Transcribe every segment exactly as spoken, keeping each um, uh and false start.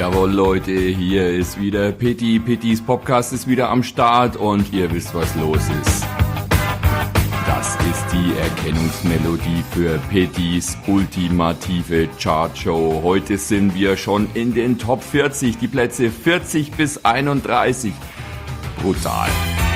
Jawohl Leute, hier ist wieder Pitti. Pittis Podcast ist wieder am Start und ihr wisst, was los ist. Das ist die Erkennungsmelodie für Pittis ultimative Chartshow. Heute sind wir schon in den Top vierzig, die Plätze vierzig bis einunddreißig. Brutal.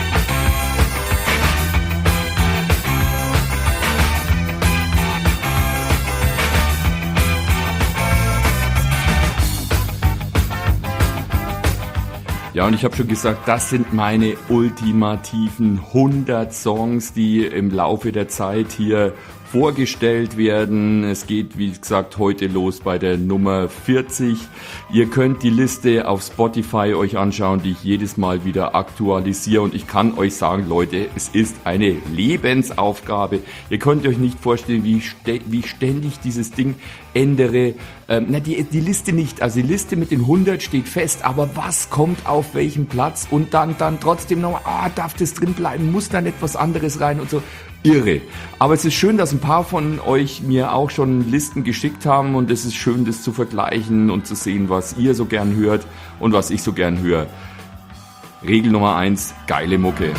Ja, und ich habe schon gesagt, das sind meine ultimativen hundert Songs, die im Laufe der Zeit hier vorgestellt werden. Es geht, wie gesagt, heute los bei der Nummer vierzig. Ihr könnt die Liste auf Spotify euch anschauen, die ich jedes Mal wieder aktualisiere. Und ich kann euch sagen, Leute, es ist eine Lebensaufgabe. Ihr könnt euch nicht vorstellen, wie, st- wie ständig dieses Ding ändere. Ähm, na, die, die Liste nicht. Also die Liste mit den hundert steht fest. Aber was kommt auf welchen Platz? Und dann, dann trotzdem noch, ah, darf das drin bleiben? Muss dann etwas anderes rein und so. Irre. Aber es ist schön, dass ein paar von euch mir auch schon Listen geschickt haben und es ist schön, das zu vergleichen und zu sehen, was ihr so gern hört und was ich so gern höre. Regel Nummer eins, geile Mucke.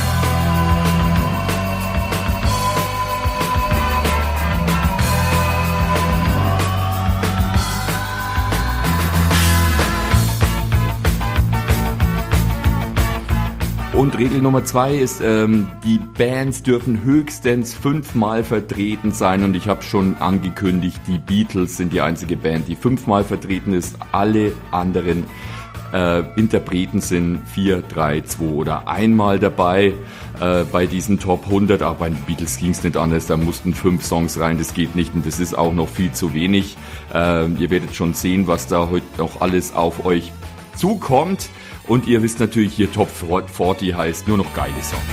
Und Regel Nummer zwei ist, ähm, die Bands dürfen höchstens fünfmal vertreten sein. Und ich habe schon angekündigt, die Beatles sind die einzige Band, die fünfmal vertreten ist. Alle anderen äh, Interpreten sind vier, drei, zwei oder einmal dabei äh, bei diesen Top hundert. Aber bei den Beatles ging es nicht anders, da mussten fünf Songs rein, das geht nicht und das ist auch noch viel zu wenig. Äh, ihr werdet schon sehen, was da heute noch alles auf euch zukommt. Und ihr wisst natürlich, hier Top vierzig heißt nur noch geile Songs.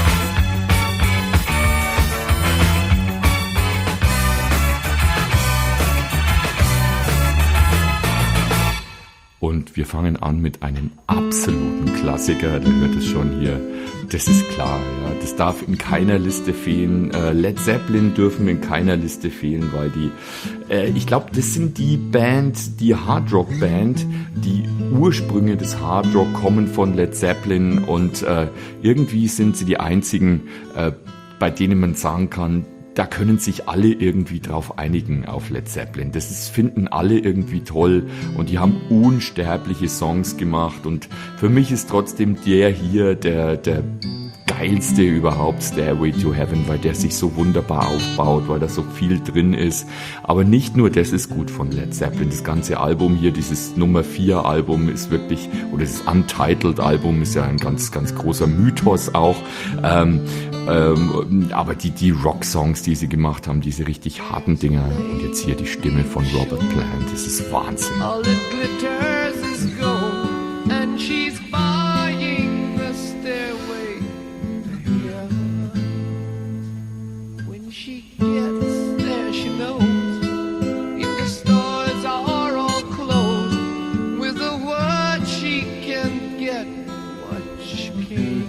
Und wir fangen an mit einem absoluten Klassiker, der hört es schon hier. Das ist klar, ja. Das darf in keiner Liste fehlen. Äh, Led Zeppelin dürfen in keiner Liste fehlen, weil die, äh, ich glaube, das sind die Band, die Hardrock-Band, die Ursprünge des Hardrock kommen von Led Zeppelin und äh, irgendwie sind sie die einzigen, äh, bei denen man sagen kann, da können sich alle irgendwie drauf einigen auf Led Zeppelin. Das ist, finden alle irgendwie toll und die haben unsterbliche Songs gemacht und für mich ist trotzdem der hier der, der geilste überhaupt, Stairway to Heaven, weil der sich so wunderbar aufbaut, weil da so viel drin ist. Aber nicht nur das ist gut von Led Zeppelin, das ganze Album hier, dieses Nummer vier Album ist wirklich, oder das Untitled Album ist ja ein ganz, ganz großer Mythos auch. Ähm, ähm, aber die, die Rock-Songs, die sie gemacht haben, diese richtig harten Dinger, und jetzt hier die Stimme von Robert Plant, das ist Wahnsinn. All it glitters is gold and she's buying the stairway to heaven. When she gets there she knows if the stores are all closed, with a word she can get what she came.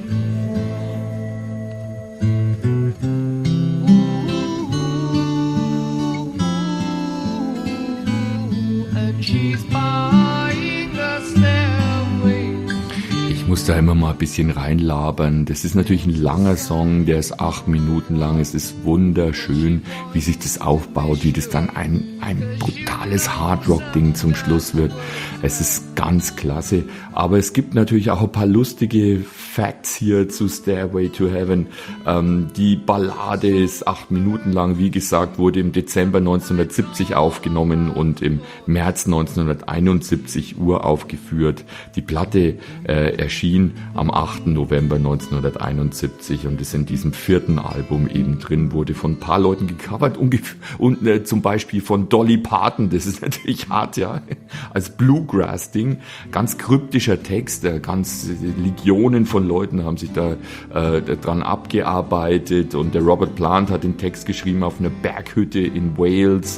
Ich muss da immer mal ein bisschen reinlabern. Das ist natürlich ein langer Song, der ist acht Minuten lang. Es ist wunderschön, wie sich das aufbaut, wie das dann ein, ein brutales Hardrock-Ding zum Schluss wird. Es ist ganz klasse. Aber es gibt natürlich auch ein paar lustige Facts hier zu Stairway to Heaven. Ähm, die Ballade ist acht Minuten lang. Wie gesagt, wurde im Dezember neunzehnhundertsiebzig aufgenommen und im März neunzehnhunderteinundsiebzig uraufgeführt. Die Platte äh, erschien am achten November neunzehnhunderteinundsiebzig und ist in diesem vierten Album eben drin, wurde von ein paar Leuten gecovert ungef- und äh, zum Beispiel von Dolly Parton, das ist natürlich hart, ja, als Bluegrass-Ding, ganz kryptischer Text, äh, ganz äh, Legionen von Leuten haben sich da äh, dran abgearbeitet und der Robert Plant hat den Text geschrieben auf einer Berghütte in Wales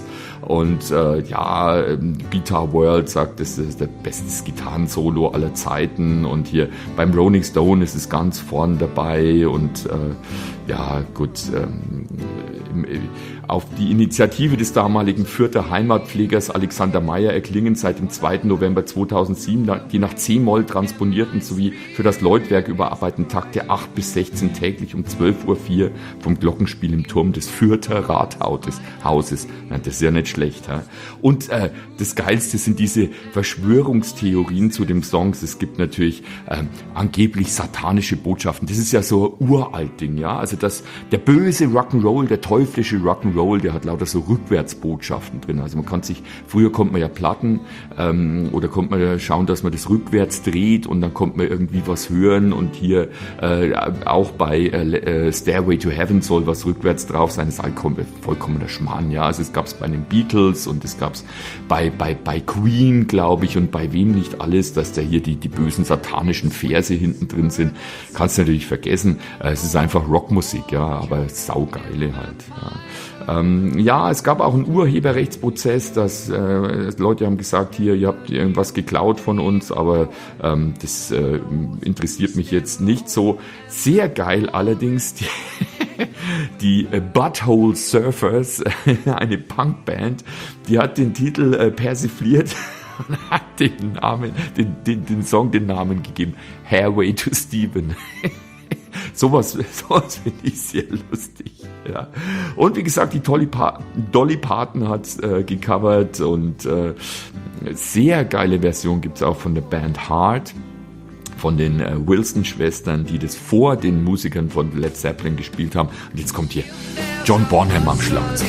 Und äh, ja, Guitar World sagt, das ist der beste Gitarrensolo aller Zeiten. Und hier beim Rolling Stone ist es ganz vorn dabei. Und äh, ja, gut, ähm, auf die Initiative des damaligen Fürther Heimatpflegers Alexander Meyer erklingen seit dem zweiten November zweitausendsieben die nach C-Moll transponierten sowie für das Läutwerk überarbeiteten Takte acht bis sechzehn täglich um zwölf Uhr vier vom Glockenspiel im Turm des Fürther Rathauses. Na, das ist ja nicht schlecht. Ha? Und äh, das Geilste sind diese Verschwörungstheorien zu dem Songs. Es gibt natürlich äh, angeblich satanische Botschaften. Das ist ja so ein uralt Ding, ja. Also das, der böse Rock'n'Roll, der teuflische Rock'n'Roll, der hat lauter so Rückwärtsbotschaften drin. Also man kann sich, früher konnte man ja Platten ähm, oder konnte man ja schauen, dass man das rückwärts dreht und dann konnte man irgendwie was hören und hier äh, auch bei äh, Stairway to Heaven soll was rückwärts drauf sein. Das ist vollkommener Schmarrn, ja. Also es gab es bei den Beatles und es gab es bei, bei, bei Queen, glaube ich, und bei wem nicht alles, dass da hier die, die bösen satanischen Verse hinten drin sind. Kannst du natürlich vergessen. Äh, es ist einfach Rockmusik, ja, aber saugeile halt, ja. Ähm, ja, es gab auch einen Urheberrechtsprozess, dass äh, Leute haben gesagt, hier, ihr habt irgendwas geklaut von uns, aber ähm, das äh, interessiert mich jetzt nicht so. Sehr geil allerdings, die, die äh, Butthole Surfers, eine Punkband, die hat den Titel äh, persifliert und hat den Namen, den, den, den Song den Namen gegeben, Hairway to Steven. Sowas, sowas finde ich sehr lustig. Ja. Und wie gesagt, die Dolly, pa- Dolly Parton hat äh, gecovert und äh, sehr geile Version gibt es auch von der Band Heart, von den äh, Wilson-Schwestern, die das vor den Musikern von Led Zeppelin gespielt haben. Und jetzt kommt hier John Bonham am Schlagzeug.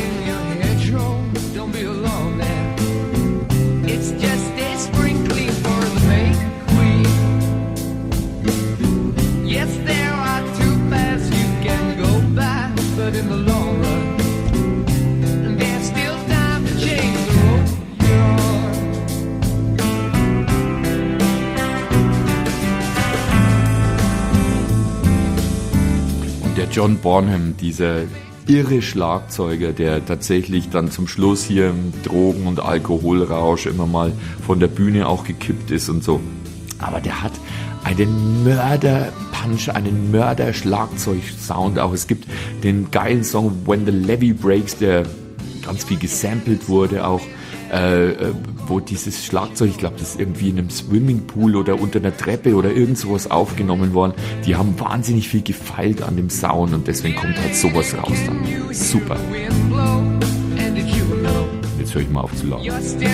In the long run, and there's still time to change the road you're on. Und der John Bonham, dieser irre Schlagzeuger, der tatsächlich dann zum Schluss hier im Drogen- und Alkoholrausch immer mal von der Bühne auch gekippt ist und so. Aber der hat einen Mörder-Punch, einen Mörder-Schlagzeug-Sound auch. Es gibt den geilen Song When the Levee Breaks, der ganz viel gesampelt wurde auch, äh, wo dieses Schlagzeug, ich glaube, das ist irgendwie in einem Swimmingpool oder unter einer Treppe oder irgend sowas aufgenommen worden. Die haben wahnsinnig viel gefeilt an dem Sound und deswegen kommt halt sowas raus dann. Super. Jetzt höre ich mal auf zu lachen.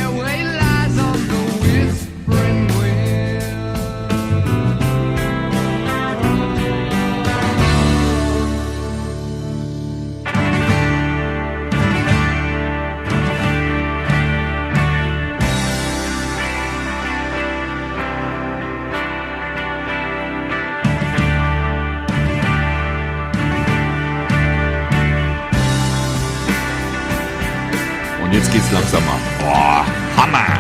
Jetzt geht's langsam ab. Boah, Hammer!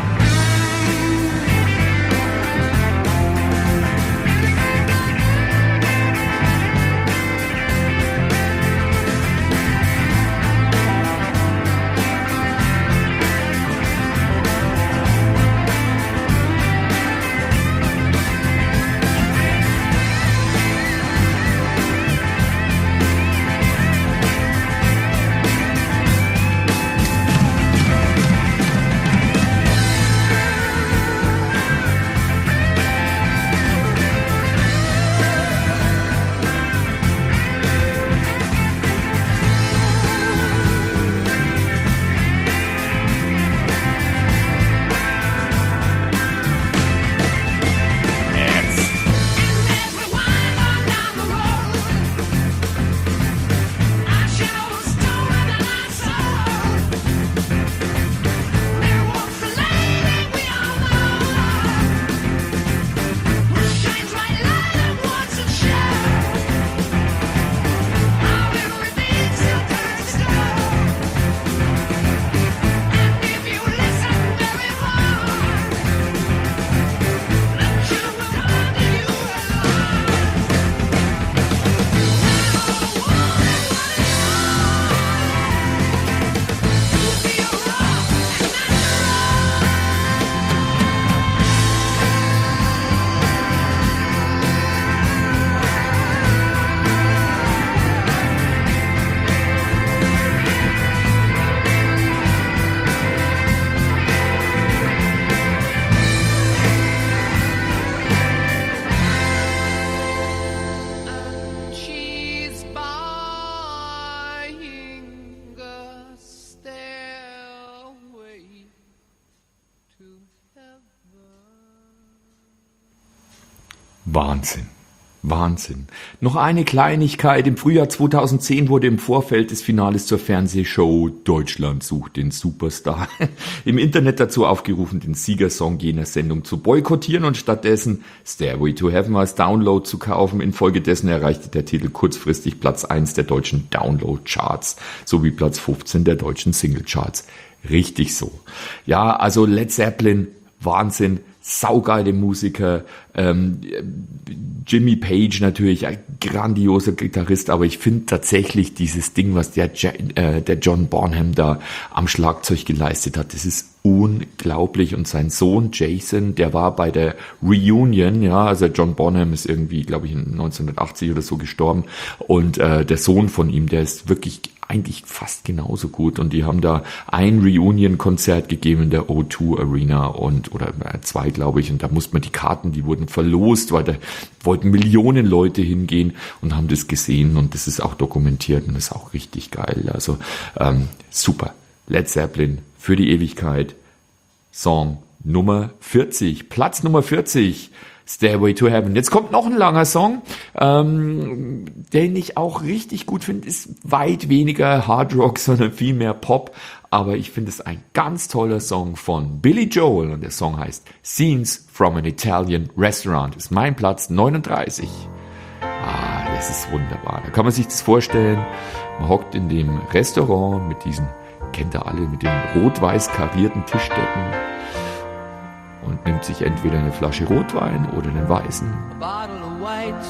Wahnsinn. Wahnsinn. Noch eine Kleinigkeit. Im Frühjahr zweitausendzehn wurde im Vorfeld des Finales zur Fernsehshow Deutschland sucht den Superstar im Internet dazu aufgerufen, den Siegersong jener Sendung zu boykottieren und stattdessen Stairway to Heaven als Download zu kaufen. Infolgedessen erreichte der Titel kurzfristig Platz eins der deutschen Download-Charts sowie Platz fünfzehn der deutschen Single-Charts. Richtig so. Ja, also Led Zeppelin, Wahnsinn. Saugeile Musiker, ähm, Jimmy Page natürlich, ein grandioser Gitarrist, aber ich finde tatsächlich dieses Ding, was der, äh, der John Bonham da am Schlagzeug geleistet hat, das ist unglaublich. Und sein Sohn Jason, der war bei der Reunion, ja, also John Bonham ist irgendwie, glaube ich, neunzehnhundertachtzig oder so gestorben und äh, der Sohn von ihm, der ist wirklich eigentlich fast genauso gut und die haben da ein Reunion-Konzert gegeben in der O zwei Arena und oder zwei, glaube ich, und da musste man die Karten, die wurden verlost, weil da wollten Millionen Leute hingehen und haben das gesehen und das ist auch dokumentiert und das ist auch richtig geil, also ähm, super. Led Zeppelin für die Ewigkeit, Song Nummer vierzig, Platz Nummer vierzig, Stairway to Heaven. Jetzt kommt noch ein langer Song, ähm, den ich auch richtig gut finde, ist weit weniger Hard Rock, sondern viel mehr Pop, aber ich finde es ein ganz toller Song von Billy Joel und der Song heißt Scenes from an Italian Restaurant, ist mein Platz neununddreißig. Ah, das ist wunderbar. Da kann man sich das vorstellen, man hockt in dem Restaurant mit diesen, kennt ihr alle, mit den rot-weiß karierten Tischdecken und nimmt sich entweder eine Flasche Rotwein oder einen weißen. A bottle of white,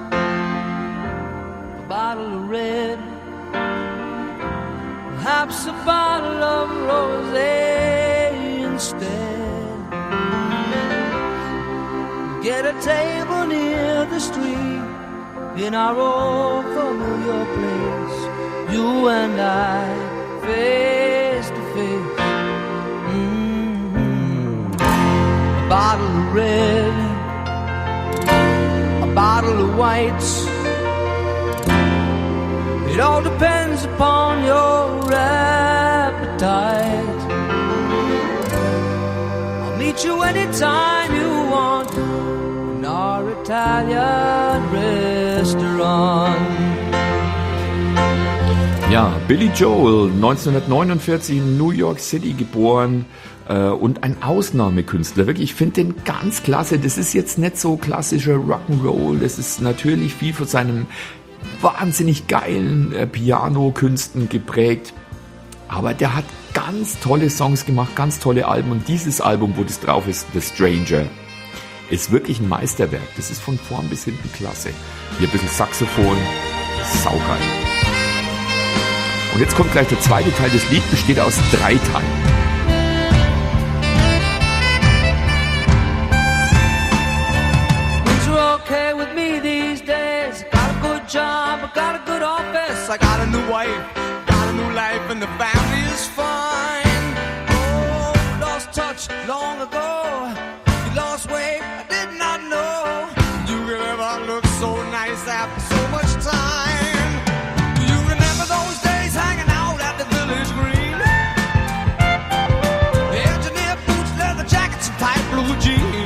a bottle of red, perhaps a bottle of rosé instead. Get a table near the street in our old familiar place, you and I, face to face. A bottle of red, a bottle of white. It all depends upon your appetite. I'll meet you anytime you want in our Italian restaurant. Ja, Billy Joel, neunzehnhundertneunundvierzig in New York City geboren. Und ein Ausnahmekünstler, wirklich, ich finde den ganz klasse. Das ist jetzt nicht so klassischer Rock'n'Roll, das ist natürlich viel von seinem wahnsinnig geilen äh, Piano-Künsten geprägt, aber der hat ganz tolle Songs gemacht, ganz tolle Alben und dieses Album, wo das drauf ist, The Stranger, ist wirklich ein Meisterwerk. Das ist von vorn bis hinten klasse. Hier ein bisschen Saxophon, saugeil. Und jetzt kommt gleich der zweite Teil. Das Lied besteht aus drei Teilen. Okay with me these days. Got a good job, I got a good office. I got a new wife, got a new life, and the family is fine. Oh, lost touch long ago. You lost weight, I did not know. You could ever look so nice after so much time. Do you remember those days hanging out at the Village Green? Engineer boots, leather jackets, and tight blue jeans.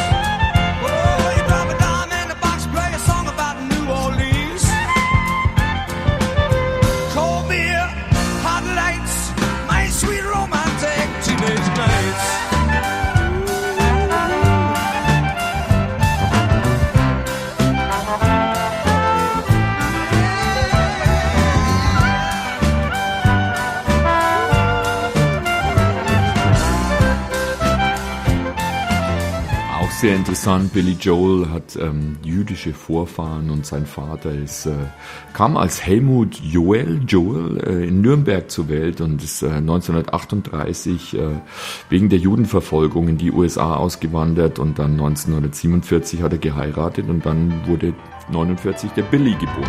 Sehr interessant, Billy Joel hat ähm, jüdische Vorfahren und sein Vater ist, äh, kam als Helmut Joel, Joel äh, in Nürnberg zur Welt und ist äh, neunzehnhundertachtunddreißig äh, wegen der Judenverfolgung in die U S A ausgewandert und dann neunzehnhundertsiebenundvierzig hat er geheiratet und dann wurde neunundvierzig der Billy geboren.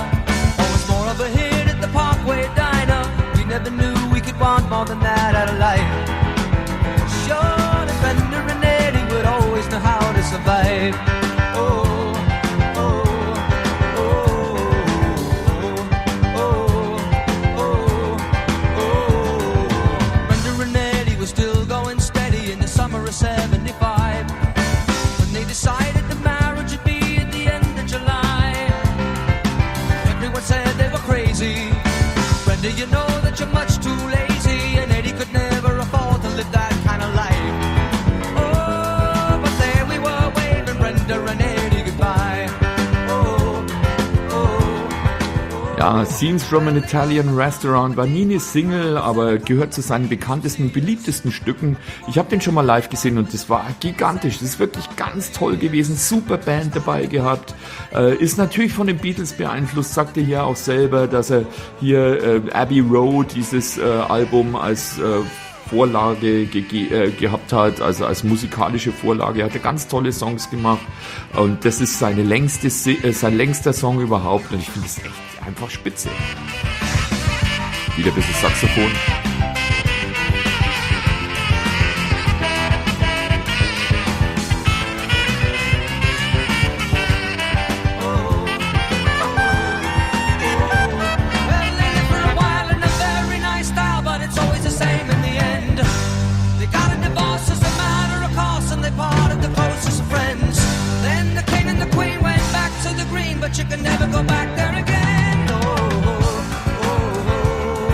More than that out of life. vibe. Oh, oh, oh, oh, oh, oh. Brenda and Eddie were still going steady in the summer of seventy-five. When they decided the marriage would be at the end of July. Everyone said they were crazy. Brenda, you know that you're much too lazy, and Eddie could never afford to live that kind of life. Oh, but there we were waving Brenda and Eddie goodbye. Oh, oh, oh. Ja, Scenes from an Italian Restaurant war nie eine Single, aber gehört zu seinen bekanntesten, beliebtesten Stücken. Ich habe den schon mal live gesehen und das war gigantisch. Das ist wirklich ganz toll gewesen. Super Band dabei gehabt. Äh, ist natürlich von den Beatles beeinflusst. Sagte hier auch selber, dass er hier äh, Abbey Road, dieses äh, Album als äh, Vorlage ge- äh, gehabt hat, also als musikalische Vorlage. Er hatte ganz tolle Songs gemacht und das ist seine längste, äh, sein längster Song überhaupt und ich finde es echt einfach spitze. Wieder ein bisschen Saxophon. But you can never go back there again. Oh, oh, oh, oh.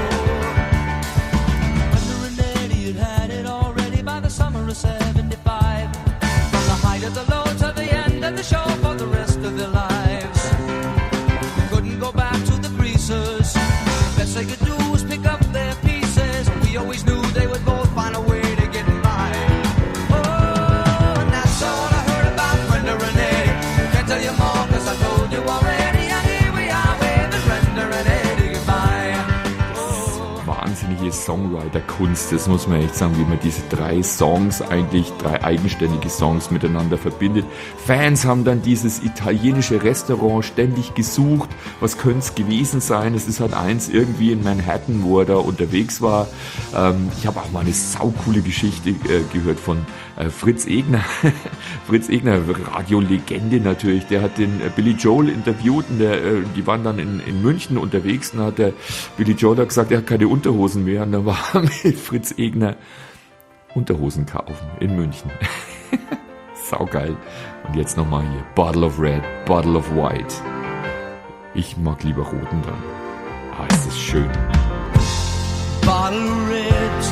Brenda and Eddie had had it already by the summer of seventy-five. From the height of the low to the end of the show for the rest of their lives. They couldn't go back to the greasers. The best they could do was pick up their pieces. We always knew they would both find a way to get by. Oh, and that's all I heard about Brenda and Eddie. Can't tell you more cause I told you already, and here we are with Brenda and Eddie goodbye. Oh. Wahnsinnige Songwriter-Kunst, das muss man echt sagen, wie man diese drei Songs, eigentlich drei eigenständige Songs miteinander verbindet. Fans haben dann dieses italienische Restaurant ständig gesucht, was könnte es gewesen sein? Es ist halt eins irgendwie in Manhattan, wo er da unterwegs war. Ähm, ich habe auch mal eine saukoole Geschichte äh, gehört von äh, Fritz Egner. Fritz Egner, Radiolegende natürlich, der hat den äh, Billy Joel interviewt und der, äh, die waren dann in, in München unterwegs und hat der Billy Joel hat gesagt, er hat keine Unterhosen mehr und dann war mit Fritz Egner Unterhosen kaufen in München. Saugeil. Und jetzt nochmal hier, Bottle of Red, Bottle of White. Ich mag lieber roten dann. Ah, ist das schön. Bottle red,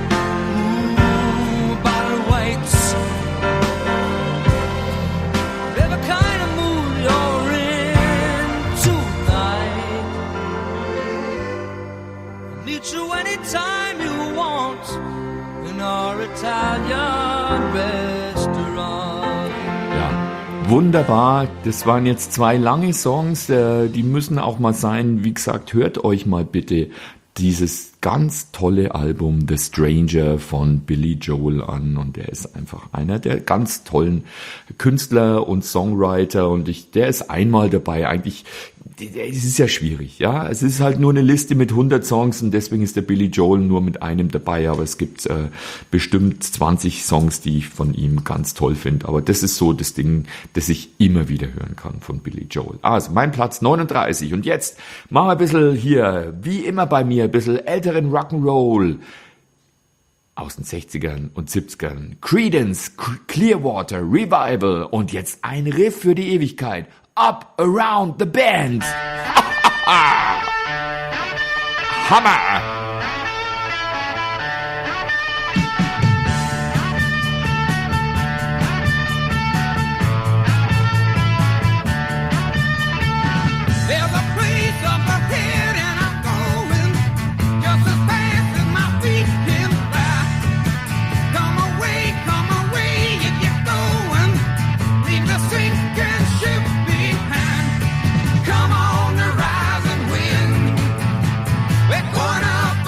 ooh, bottle whites. Whatever kind of mood you're in tonight, I'll meet you anytime you want in our Italian restaurant. Ja, wunderbar. Das waren jetzt zwei lange Songs, äh, die müssen auch mal sein. Wie gesagt, hört euch mal bitte dieses ganz tolle Album The Stranger von Billy Joel an und der ist einfach einer der ganz tollen Künstler und Songwriter und ich, der ist einmal dabei. Eigentlich, es ist ja schwierig, ja. Es ist halt nur eine Liste mit hundert Songs und deswegen ist der Billy Joel nur mit einem dabei, aber es gibt äh, bestimmt zwanzig Songs, die ich von ihm ganz toll finde. Aber das ist so das Ding, das ich immer wieder hören kann von Billy Joel. Also mein Platz neununddreißig und jetzt machen wir ein bisschen hier, wie immer bei mir, ein bisschen älteren Rock'n'Roll aus den sechzigern und siebzigern. Creedence Clearwater Revival und jetzt ein Riff für die Ewigkeit. Up Around the Bend. Hammer! There's a place up ahead and I'm going just as fast as my feet can fly. Come away, come away if you're going. Leave the sinking ship behind. Come on the rising wind. We're going up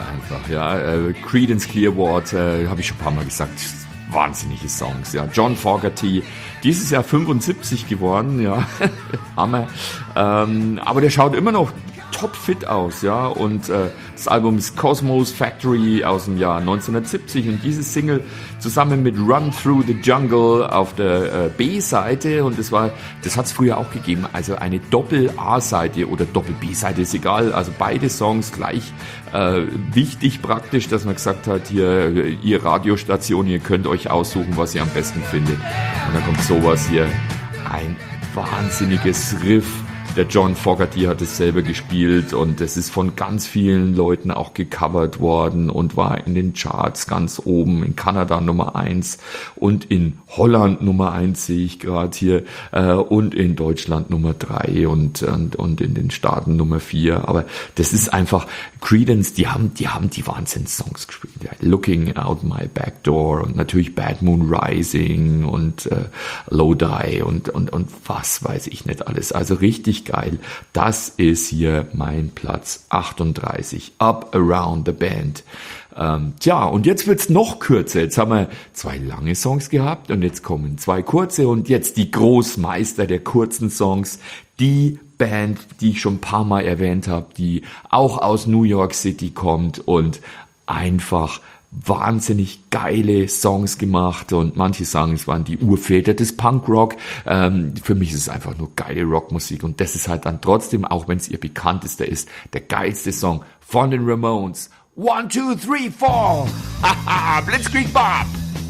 einfach, ja. Äh, Creedence Clearwater, äh, habe ich schon ein paar Mal gesagt, wahnsinnige Songs, ja. John Fogerty, dieses Jahr fünfundsiebzig geworden, ja. Hammer. Ähm, aber der schaut immer noch topfit aus, ja, und äh, das Album ist Cosmos Factory aus dem Jahr neunzehnhundertsiebzig und dieses Single zusammen mit Run Through the Jungle auf der äh, B-Seite, und das war, das hat es früher auch gegeben, also eine Doppel-A-Seite oder Doppel-B-Seite, ist egal, also beide Songs gleich äh, wichtig praktisch, dass man gesagt hat, hier, ihr Radiostation, ihr könnt euch aussuchen, was ihr am besten findet, und dann kommt sowas hier, ein wahnsinniges Riff. Der John Fogerty hat es selber gespielt und es ist von ganz vielen Leuten auch gecovert worden und war in den Charts ganz oben, in Kanada Nummer eins und in Holland Nummer eins sehe ich gerade hier äh, und in Deutschland Nummer drei und, und, und in den Staaten Nummer vier. Aber das ist einfach, Creedence, die haben die haben die Wahnsinns-Songs gespielt. Ja. Looking Out My Back Door und natürlich Bad Moon Rising und äh, Lodi und, und, und was weiß ich nicht alles. Also richtig geil. Das ist hier mein Platz achtunddreißig. Up Around the Band. Ähm, tja, und jetzt wird's noch kürzer. Jetzt haben wir zwei lange Songs gehabt und jetzt kommen zwei kurze und jetzt die Großmeister der kurzen Songs. Die Band, die ich schon ein paar Mal erwähnt habe, die auch aus New York City kommt und einfach wahnsinnig geile Songs gemacht und manche sagen, es waren die Urväter des Punkrock. Ähm, für mich ist es einfach nur geile Rockmusik und das ist halt dann trotzdem, auch wenn es ihr bekanntester ist, der geilste Song von den Ramones. One, two, three, four! Haha, Blitzkrieg Bob!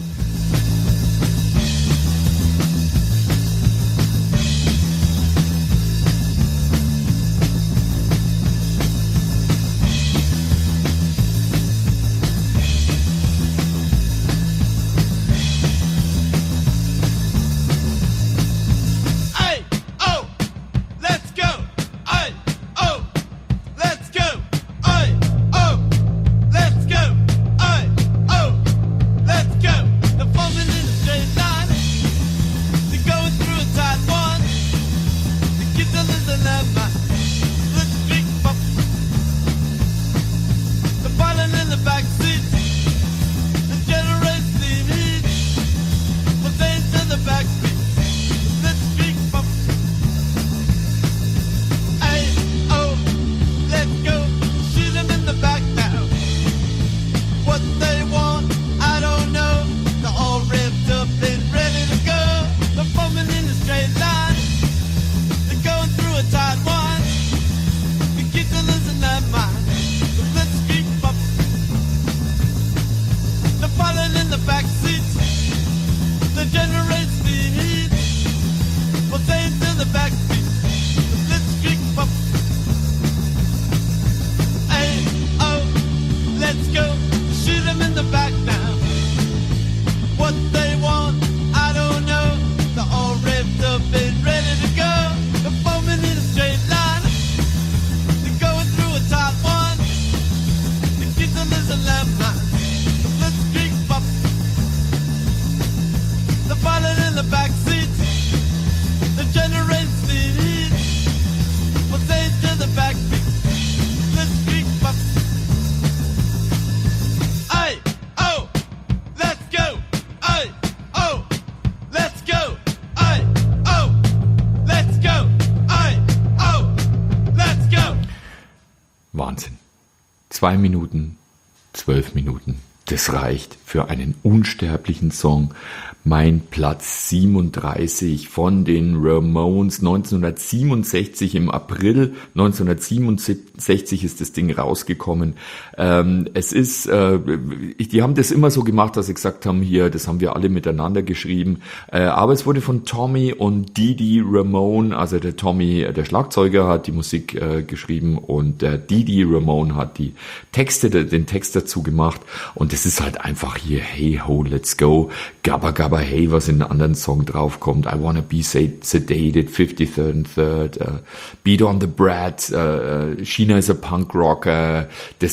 Zwei Minuten, zwölf Minuten. Das reicht für einen unsterblichen Song. Mein Platz siebenunddreißig von den Ramones, neunzehnhundertsiebenundsechzig, im April neunzehnhundertsiebenundsechzig ist das Ding rausgekommen. Ähm, es ist, äh, die haben das immer so gemacht, dass sie gesagt haben, hier, das haben wir alle miteinander geschrieben. Äh, aber es wurde von Tommy und Didi Ramone, also der Tommy, der Schlagzeuger, hat die Musik äh, geschrieben und der Didi Ramone hat die Texte, den Text dazu gemacht. Und das ist halt einfach hier, hey ho, let's go, gabba gabba hey, was in einem anderen Song draufkommt, I Wanna Be Sedated, fifty-third and third, uh, Beat on the Brat, uh, China is a Punk Rocker, das sind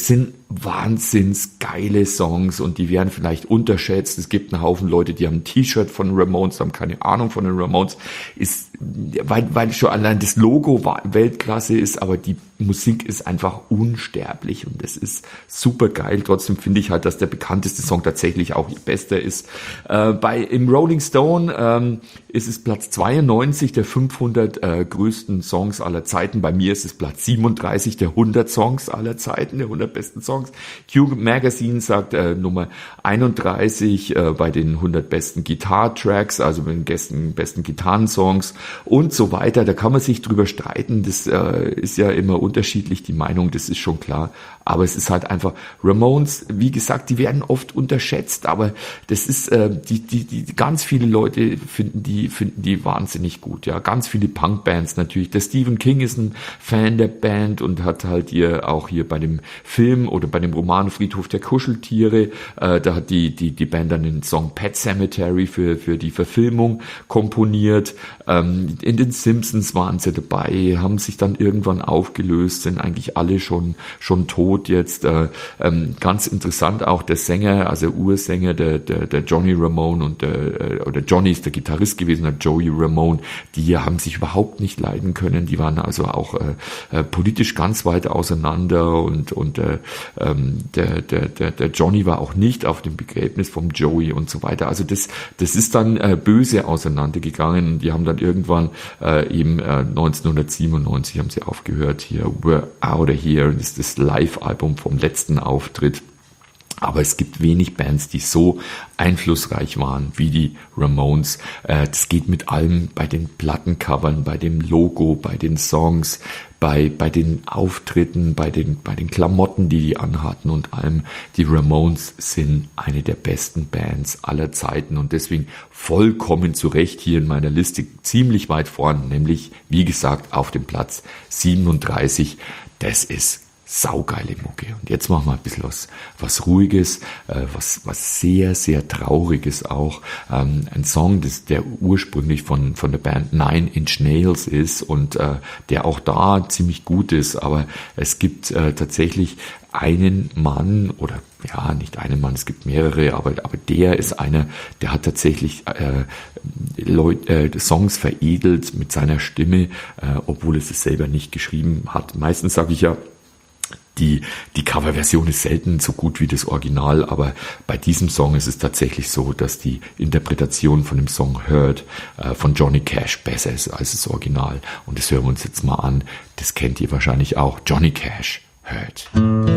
wahnsinns geile Songs und die werden vielleicht unterschätzt. Es gibt einen Haufen Leute, die haben ein T-Shirt von Ramones, haben keine Ahnung von den Ramones, ist, weil, weil schon allein das Logo Weltklasse ist, aber die Musik ist einfach unsterblich und das ist super geil. Trotzdem finde ich halt, dass der bekannteste Song tatsächlich auch ihr bester ist. Äh, bei im Rolling Stone ähm, ist es Platz zweiundneunzig der fünfhundert äh, größten Songs aller Zeiten. Bei mir ist es Platz siebenunddreißig der hundert Songs aller Zeiten, der hundert besten Songs. Q Magazine sagt äh, Nummer einunddreißig äh, bei den hundert besten Guitar-Tracks, also mit den besten, besten Gitarrensongs und so weiter. Da kann man sich drüber streiten. Das äh, ist ja immer unterschiedlich, die Meinung, das ist schon klar. Aber es ist halt einfach, Ramones, wie gesagt, die werden oft unterschätzt, aber das ist, äh, die, die, die, ganz viele Leute finden die, finden die wahnsinnig gut, ja. Ganz viele Punkbands natürlich. Der Stephen King ist ein Fan der Band und hat halt hier auch hier bei dem Film oder bei dem Roman Friedhof der Kuscheltiere, äh, da hat die, die, die Band dann den Song Pet Cemetery für, für die Verfilmung komponiert. Ähm, in den Simpsons waren sie dabei, haben sich dann irgendwann aufgelöst, sind eigentlich alle schon, schon tot jetzt. Äh, ähm, ganz interessant auch der Sänger, also Ursänger, der, der, der Johnny Ramone und der, oder Johnny ist der Gitarrist gewesen, der Joey Ramone, die haben sich überhaupt nicht leiden können, die waren also auch äh, politisch ganz weit auseinander und, und äh, ähm, der, der, der, der Johnny war auch nicht auf dem Begräbnis vom Joey und so weiter. Also das, das ist dann äh, böse auseinandergegangen und die haben dann irgendwann äh, eben äh, neunzehnhundertsiebenundneunzig haben sie aufgehört, hier We're Outta Here, das ist das Live-Album vom letzten Auftritt. Aber es gibt wenig Bands, die so einflussreich waren wie die Ramones. Das geht mit allem, bei den Plattencovern, bei dem Logo, bei den Songs, bei, bei den Auftritten, bei den, bei den Klamotten, die die anhatten und allem. Die Ramones sind eine der besten Bands aller Zeiten und deswegen vollkommen zu Recht hier in meiner Liste ziemlich weit vorn, nämlich, wie gesagt, auf dem Platz siebenunddreißig. Das ist saugeile Mucke. Und jetzt machen wir ein bisschen was, was Ruhiges, äh, was, was sehr, sehr Trauriges auch. Ähm, ein Song, das, der ursprünglich von, von der Band Nine Inch Nails ist und äh, der auch da ziemlich gut ist, aber es gibt äh, tatsächlich einen Mann oder ja, nicht einen Mann, es gibt mehrere, aber, aber der ist einer, der hat tatsächlich äh, Leut, äh, Songs veredelt mit seiner Stimme, äh, obwohl es es selber nicht geschrieben hat. Meistens sage ich ja, Die, die Coverversion ist selten so gut wie das Original, aber bei diesem Song ist es tatsächlich so, dass die Interpretation von dem Song Hurt äh, von Johnny Cash besser ist als das Original. Und das hören wir uns jetzt mal an. Das kennt ihr wahrscheinlich auch. Johnny Cash, Hurt.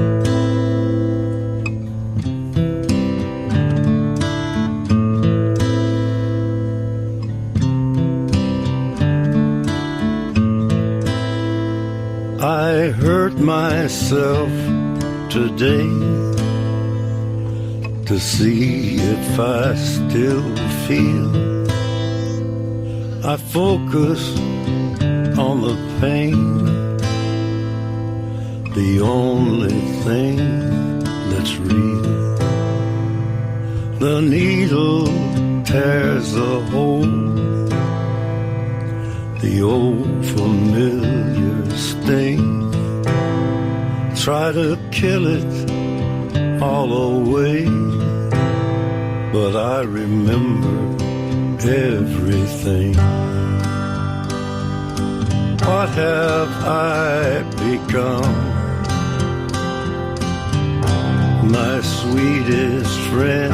I hurt myself today to see if I still feel. I focus on the pain, the only thing that's real. The needle tears a hole, the old familiar sting. Try to kill it all away, but I remember everything. What have I become? My sweetest friend.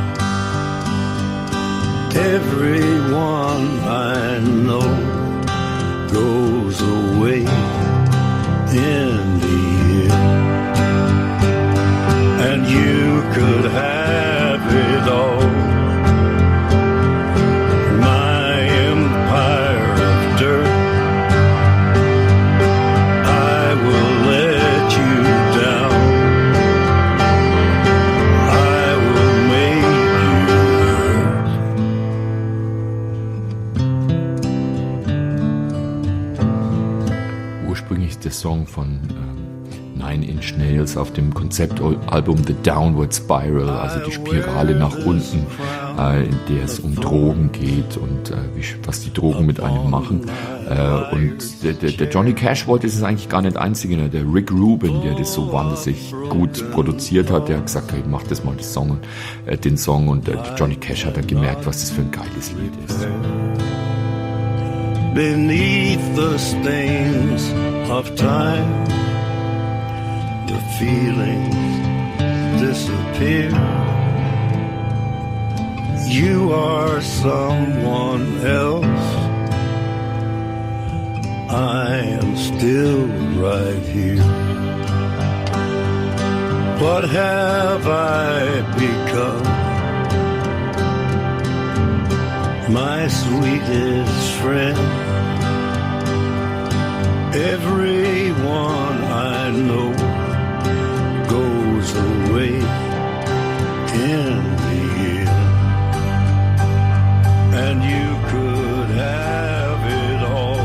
Everyone I know goes away in the end, and you could have it all. My empire of dirt, I will let you down. I will make you hurt. Ursprünglich ist der Song von ähm, Nine Inch Nails auf dem Konzeptalbum The Downward Spiral, also die Spirale nach unten, äh, in der es um Drogen geht und äh, wie, was die Drogen mit einem machen. Äh, und der, der, der Johnny Cash wollte es eigentlich gar nicht einzige, ne? Der Rick Rubin, der das so wahnsinnig gut produziert hat, der hat gesagt, hey, mach das mal das Song, äh, den Song und äh, Johnny Cash hat dann gemerkt, was das für ein geiles Lied ist. Beneath the stains of time, the feelings disappear. You are someone else. I am still right here. What have I become? My sweetest friend. Everyone I know goes away in the end. And you could have it all.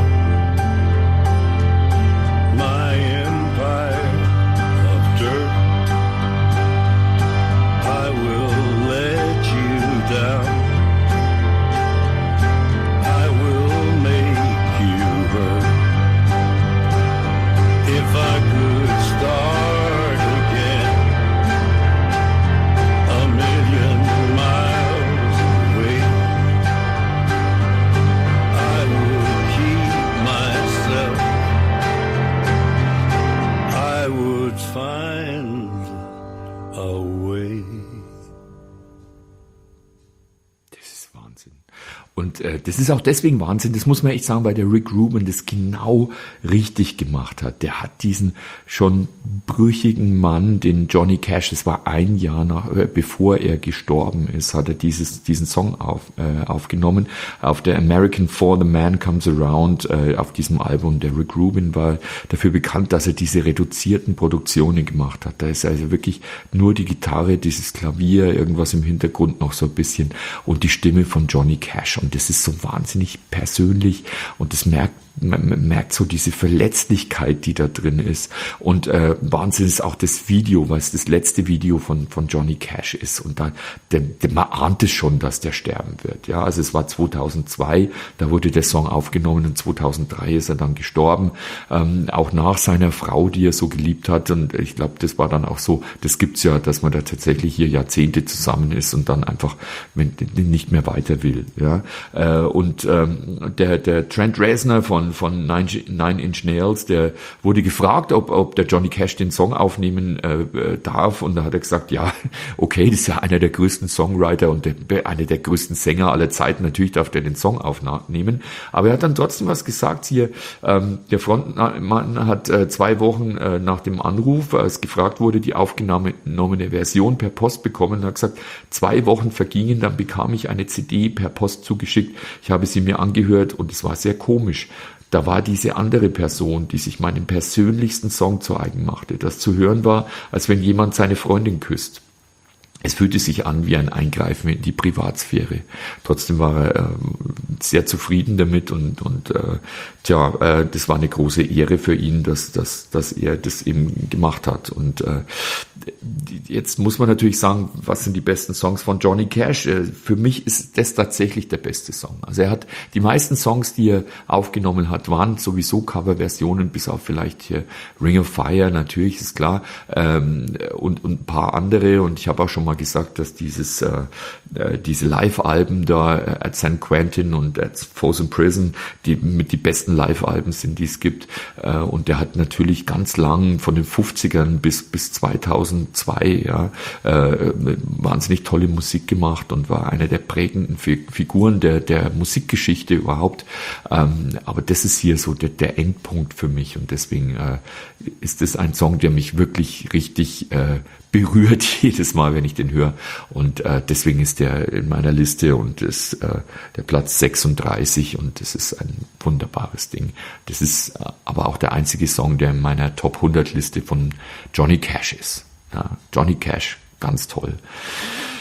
My empire of dirt. I will let you down. I will make you hurt. If I could start again, a million miles away, I would keep myself. I would find a way. Das ist Wahnsinn. Und äh, das ist auch deswegen Wahnsinn, das muss man echt sagen, weil der Rick Rubin das genau richtig gemacht hat. Der hat diesen schon brüchigen Mann, den Johnny Cash, das war ein Jahr nach, äh, bevor er gestorben ist, hat er dieses, diesen Song auf, äh, aufgenommen. Auf der American For the Man Comes Around, äh, auf diesem Album. Der Rick Rubin war dafür bekannt, dass er diese reduzierten Produktionen gemacht hat. Da ist also wirklich nur die Gitarre, dieses Klavier, irgendwas im Hintergrund noch so ein bisschen und die Stimme von Johnny Cash. Und das ist so wahnsinnig persönlich und das merkt, man merkt so diese Verletzlichkeit, die da drin ist. Und äh, Wahnsinn ist auch das Video, weil es das letzte Video von von Johnny Cash ist. Und da, der, der, man ahnt es schon, dass der sterben wird. Ja, also es war zweitausendzwei, da wurde der Song aufgenommen und zweitausenddrei ist er dann gestorben. Ähm, auch nach seiner Frau, die er so geliebt hat. Und ich glaube, das war dann auch so, das gibt's ja, dass man da tatsächlich hier Jahrzehnte zusammen ist und dann einfach nicht mehr weiter will. Ja, äh, und ähm, der der Trent Reznor von von Nine Inch Nails, der wurde gefragt, ob ob der Johnny Cash den Song aufnehmen äh, darf, und da hat er gesagt, ja, okay, das ist ja einer der größten Songwriter und der, einer der größten Sänger aller Zeiten, natürlich darf der den Song aufnehmen, aber er hat dann trotzdem was gesagt hier, ähm, der Frontmann hat äh, zwei Wochen äh, nach dem Anruf, als gefragt wurde, die aufgenommene Version per Post bekommen und hat gesagt, zwei Wochen vergingen, dann bekam ich eine C D per Post zugeschickt, ich habe sie mir angehört und es war sehr komisch. Da war diese andere Person, die sich meinen persönlichsten Song zu eigen machte, das zu hören war, als wenn jemand seine Freundin küsst. Es fühlte sich an wie ein Eingreifen in die Privatsphäre. Trotzdem war er äh, sehr zufrieden damit und, und äh, tja, äh, das war eine große Ehre für ihn, dass, dass, dass er das eben gemacht hat. Und äh, jetzt muss man natürlich sagen, was sind die besten Songs von Johnny Cash? Äh, für mich ist das tatsächlich der beste Song. Also er hat die meisten Songs, die er aufgenommen hat, waren sowieso Coverversionen, bis auf vielleicht hier Ring of Fire, natürlich ist klar, ähm, und, und ein paar andere. Und ich habe auch schon mal gesagt, dass dieses äh, diese Live-Alben da äh, at San Quentin und at Folsom Prison, die mit die besten Live-Alben sind, die es gibt. Äh, und der hat natürlich ganz lang von den fünfzigern bis bis zweitausendzwei ja äh, wahnsinnig tolle Musik gemacht und war einer der prägenden Figuren der der Musikgeschichte überhaupt. Ähm, aber das ist hier so der, der Endpunkt für mich und deswegen äh, ist es ein Song, der mich wirklich richtig äh, berührt jedes Mal, wenn ich den höre. Und äh, deswegen ist der in meiner Liste und ist äh, der Platz sechsunddreißig und das ist ein wunderbares Ding. Das ist äh, aber auch der einzige Song, der in meiner Top hundert Liste von Johnny Cash ist. Ja, Johnny Cash, ganz toll.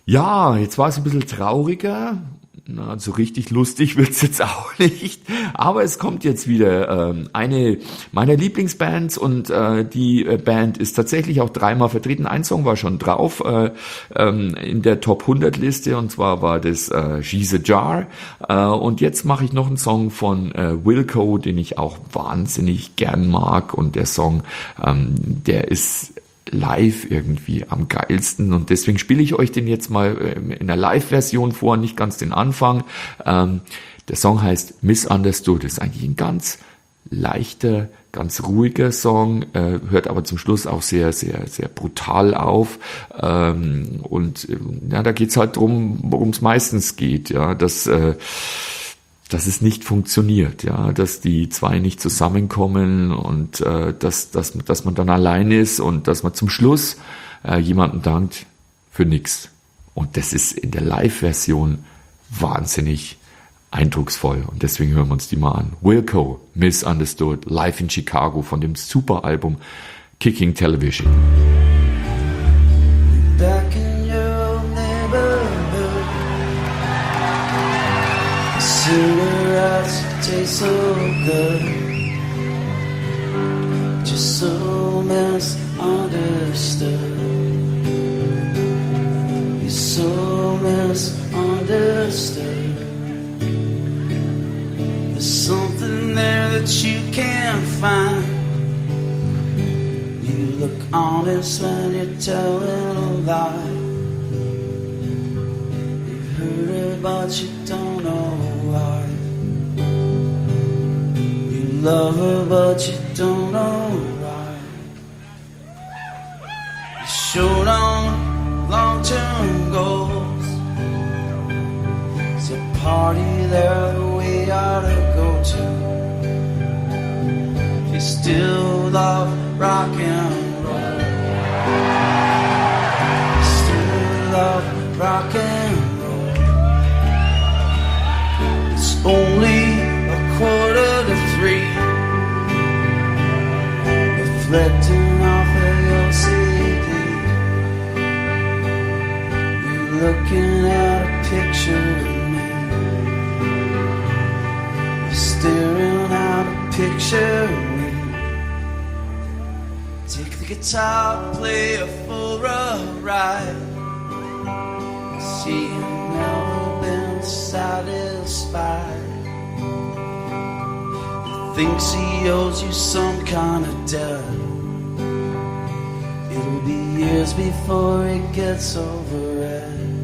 Ja, jetzt war es ein bisschen trauriger. Na, so richtig lustig wird's jetzt auch nicht. Aber es kommt jetzt wieder ähm, eine meiner Lieblingsbands und äh, die äh, Band ist tatsächlich auch dreimal vertreten. Ein Song war schon drauf äh, ähm, in der Top hundert Liste und zwar war das äh, She's a Jar. Äh, und jetzt mache ich noch einen Song von äh, Wilco, den ich auch wahnsinnig gern mag und der Song, ähm, der ist live irgendwie am geilsten und deswegen spiele ich euch den jetzt mal in der Live-Version vor, nicht ganz den Anfang. Ähm, der Song heißt Misunderstood, ist eigentlich ein ganz leichter, ganz ruhiger Song, äh, hört aber zum Schluss auch sehr, sehr, sehr brutal auf ähm, und ja, da geht's halt drum, worum es meistens geht, ja, dass äh, dass es nicht funktioniert, ja, dass die zwei nicht zusammenkommen und äh, dass, dass, dass man dann allein ist und dass man zum Schluss äh, jemandem dankt für nichts. Und das ist in der Live-Version wahnsinnig eindrucksvoll und deswegen hören wir uns die mal an. Wilco, Misunderstood, live in Chicago von dem Super-Album Kicking Television. Back in your neighborhood, cigarettes taste so good, just so misunderstood. You're so misunderstood. There's something there that you can't find. You look honest when you're telling a lie. You've heard it but you don't know why. You love her but you don't know why. You showed on long-term goals. It's a party there that we ought to go to. If you still love rock and roll, you still love rock and roll. It's only a quarter to three, reflecting off of your C D. You're looking at a picture of me, you're staring at a picture of me. Take the guitar, play a full ride. See, you've never been satisfied. He thinks he owes you some kind of debt. It'll be years before he gets over it.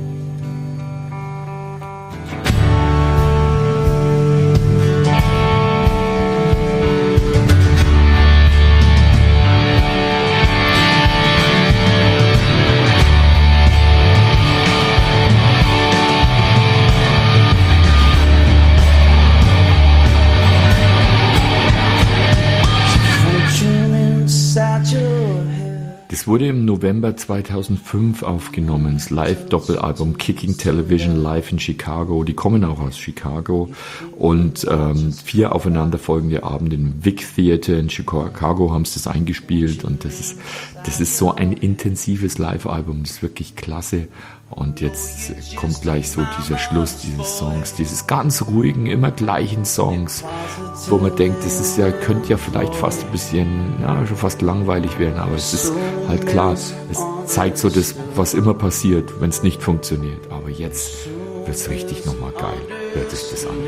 Es wurde im November zweitausendfünf aufgenommen, das Live-Doppelalbum Kicking Television live in Chicago. Die kommen auch aus Chicago und ähm, vier aufeinanderfolgende Abende im Vic Theater in Chicago haben sie das eingespielt und das ist, das ist so ein intensives Live-Album, das ist wirklich klasse. Und jetzt kommt gleich so dieser Schluss dieses Songs, dieses ganz ruhigen, immer gleichen Songs, wo man denkt, das ist ja, könnte ja vielleicht fast ein bisschen, ja, schon fast langweilig werden, aber es ist halt klar, es zeigt so das, was immer passiert, wenn es nicht funktioniert. Aber jetzt wird es richtig nochmal geil. Hört sich das an.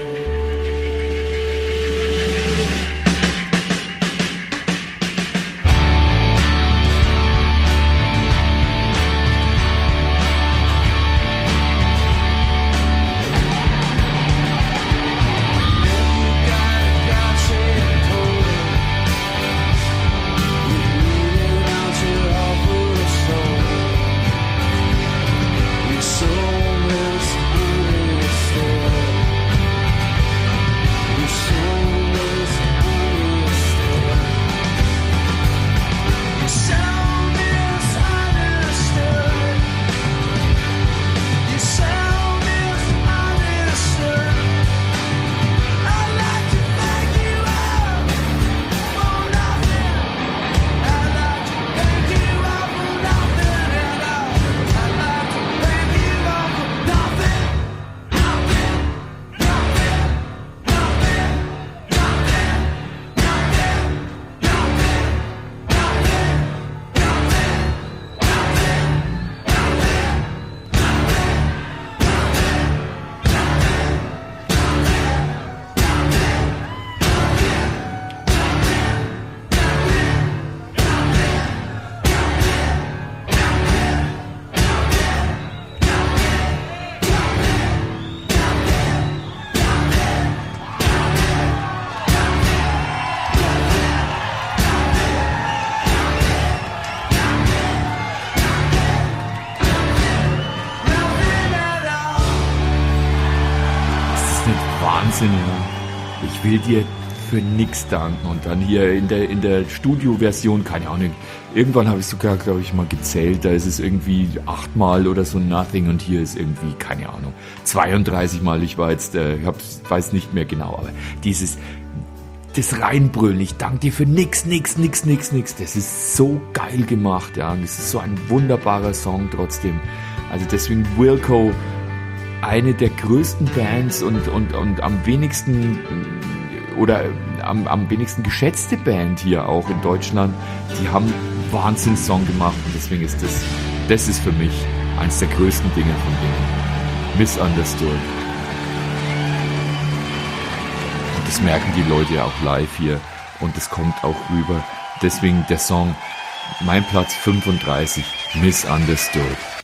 So misunderstood. Wahnsinn, ja. Ich will dir für nix danken. Und dann hier in der, in der Studio-Version, keine Ahnung, irgendwann habe ich sogar, glaube ich, mal gezählt, da ist es irgendwie achtmal oder so Nothing und hier ist irgendwie, keine Ahnung, zweiunddreißig Mal. Ich war jetzt, äh, ich hab, weiß nicht mehr genau, aber dieses, das Reinbrüllen, ich danke dir für nix, nix, nix, nix, nix, das ist so geil gemacht, ja, und es ist so ein wunderbarer Song trotzdem. Also deswegen Wilco, eine der größten Bands und, und, und am wenigsten oder am, am wenigsten geschätzte Band hier auch in Deutschland, die haben einen Wahnsinnssong gemacht und deswegen ist das, das ist für mich eins der größten Dinge von denen. Misunderstood. Und das merken die Leute ja auch live hier und das kommt auch rüber. Deswegen der Song, mein Platz fünfunddreißig, Misunderstood.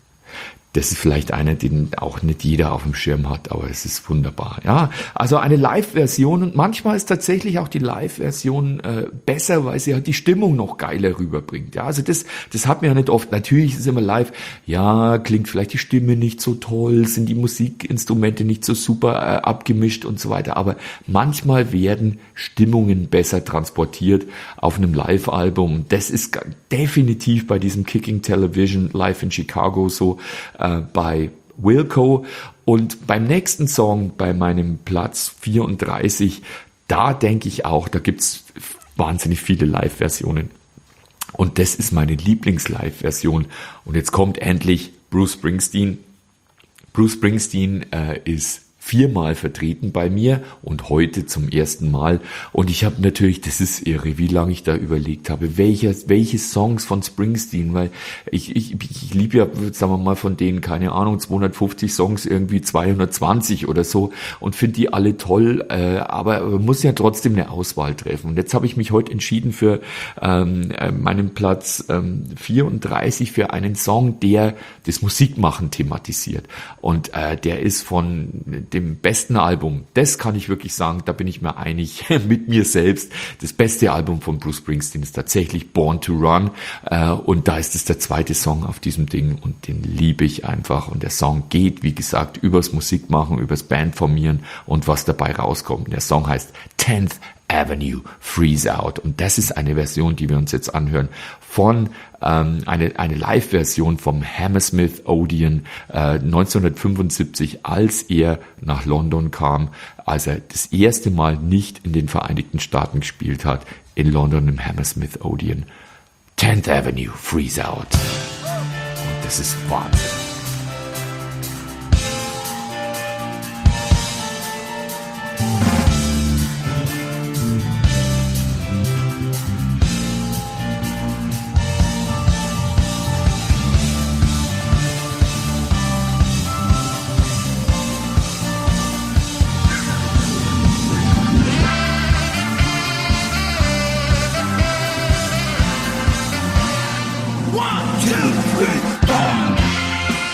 Das ist vielleicht einer, den auch nicht jeder auf dem Schirm hat, aber es ist wunderbar. Ja, also eine Live-Version und manchmal ist tatsächlich auch die Live-Version äh, besser, weil sie halt die Stimmung noch geiler rüberbringt. Ja, also das, das hat man ja nicht oft. Natürlich ist es immer live. Ja, klingt vielleicht die Stimme nicht so toll, sind die Musikinstrumente nicht so super äh, abgemischt und so weiter. Aber manchmal werden Stimmungen besser transportiert auf einem Live-Album. Das ist definitiv bei diesem Kicking Television Live in Chicago so. Bei Wilco und beim nächsten Song, bei meinem Platz vierunddreißig, da denke ich auch, da gibt's wahnsinnig viele Live-Versionen und das ist meine Lieblings-Live-Version und jetzt kommt endlich Bruce Springsteen. Bruce Springsteen äh, ist viermal vertreten bei mir und heute zum ersten Mal. Und ich habe natürlich, das ist irre, wie lange ich da überlegt habe, welche, welche Songs von Springsteen, weil ich, ich, ich liebe ja, sagen wir mal, von denen, keine Ahnung, zweihundertfünfzig Songs, irgendwie zweihundertzwanzig oder so und finde die alle toll, äh, aber man muss ja trotzdem eine Auswahl treffen. Und jetzt habe ich mich heute entschieden für ähm, meinen Platz ähm, vierunddreißig für einen Song, der das Musikmachen thematisiert. Und äh, der ist von dem besten Album, das kann ich wirklich sagen, da bin ich mir einig mit mir selbst. Das beste Album von Bruce Springsteen ist tatsächlich Born to Run äh, und da ist es der zweite Song auf diesem Ding und den liebe ich einfach und der Song geht, wie gesagt, übers Musikmachen, übers Bandformieren und was dabei rauskommt. Der Song heißt tenth Avenue Freeze Out und das ist eine Version, die wir uns jetzt anhören von ähm, eine eine Live-Version vom Hammersmith Odeon äh, neunzehnhundertfünfundsiebzig, als er nach London kam, als er das erste Mal nicht in den Vereinigten Staaten gespielt hat, in London im Hammersmith Odeon. tenth Avenue Freeze Out. Und das ist Wahnsinn. One, two, three, four.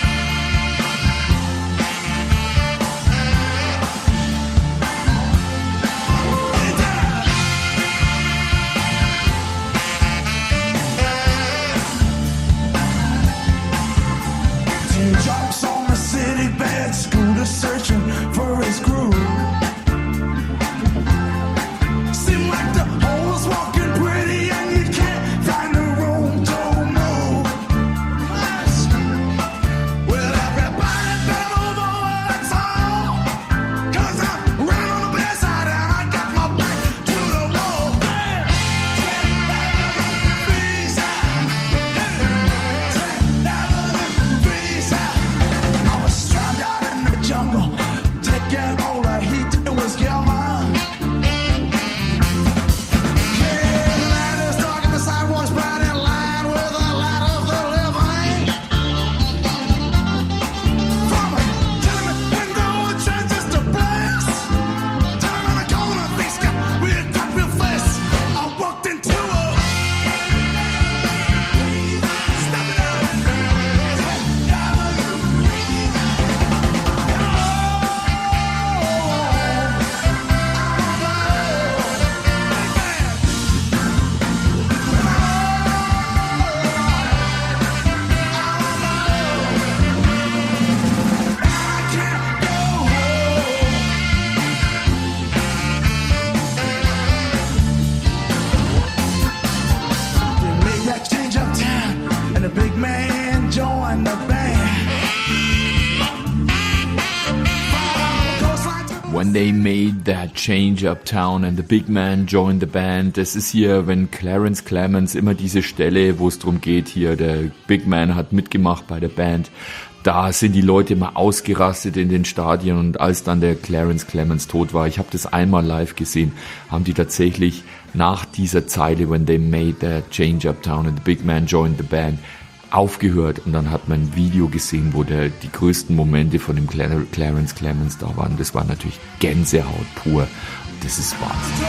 When they made that change uptown and the big man joined the band. Das ist hier, wenn Clarence Clemons, immer diese Stelle, wo es darum geht, hier der Big Man hat mitgemacht bei der Band. Da sind die Leute immer ausgerastet in den Stadien, und als dann der Clarence Clemons tot war, ich habe das einmal live gesehen, haben die tatsächlich nach dieser Zeile When they made that change uptown and the big man joined the band aufgehört, und dann hat man ein Video gesehen, wo der, die größten Momente von dem Clar- Clarence Clemons da waren. Das war natürlich Gänsehaut pur. Das ist Wahnsinn.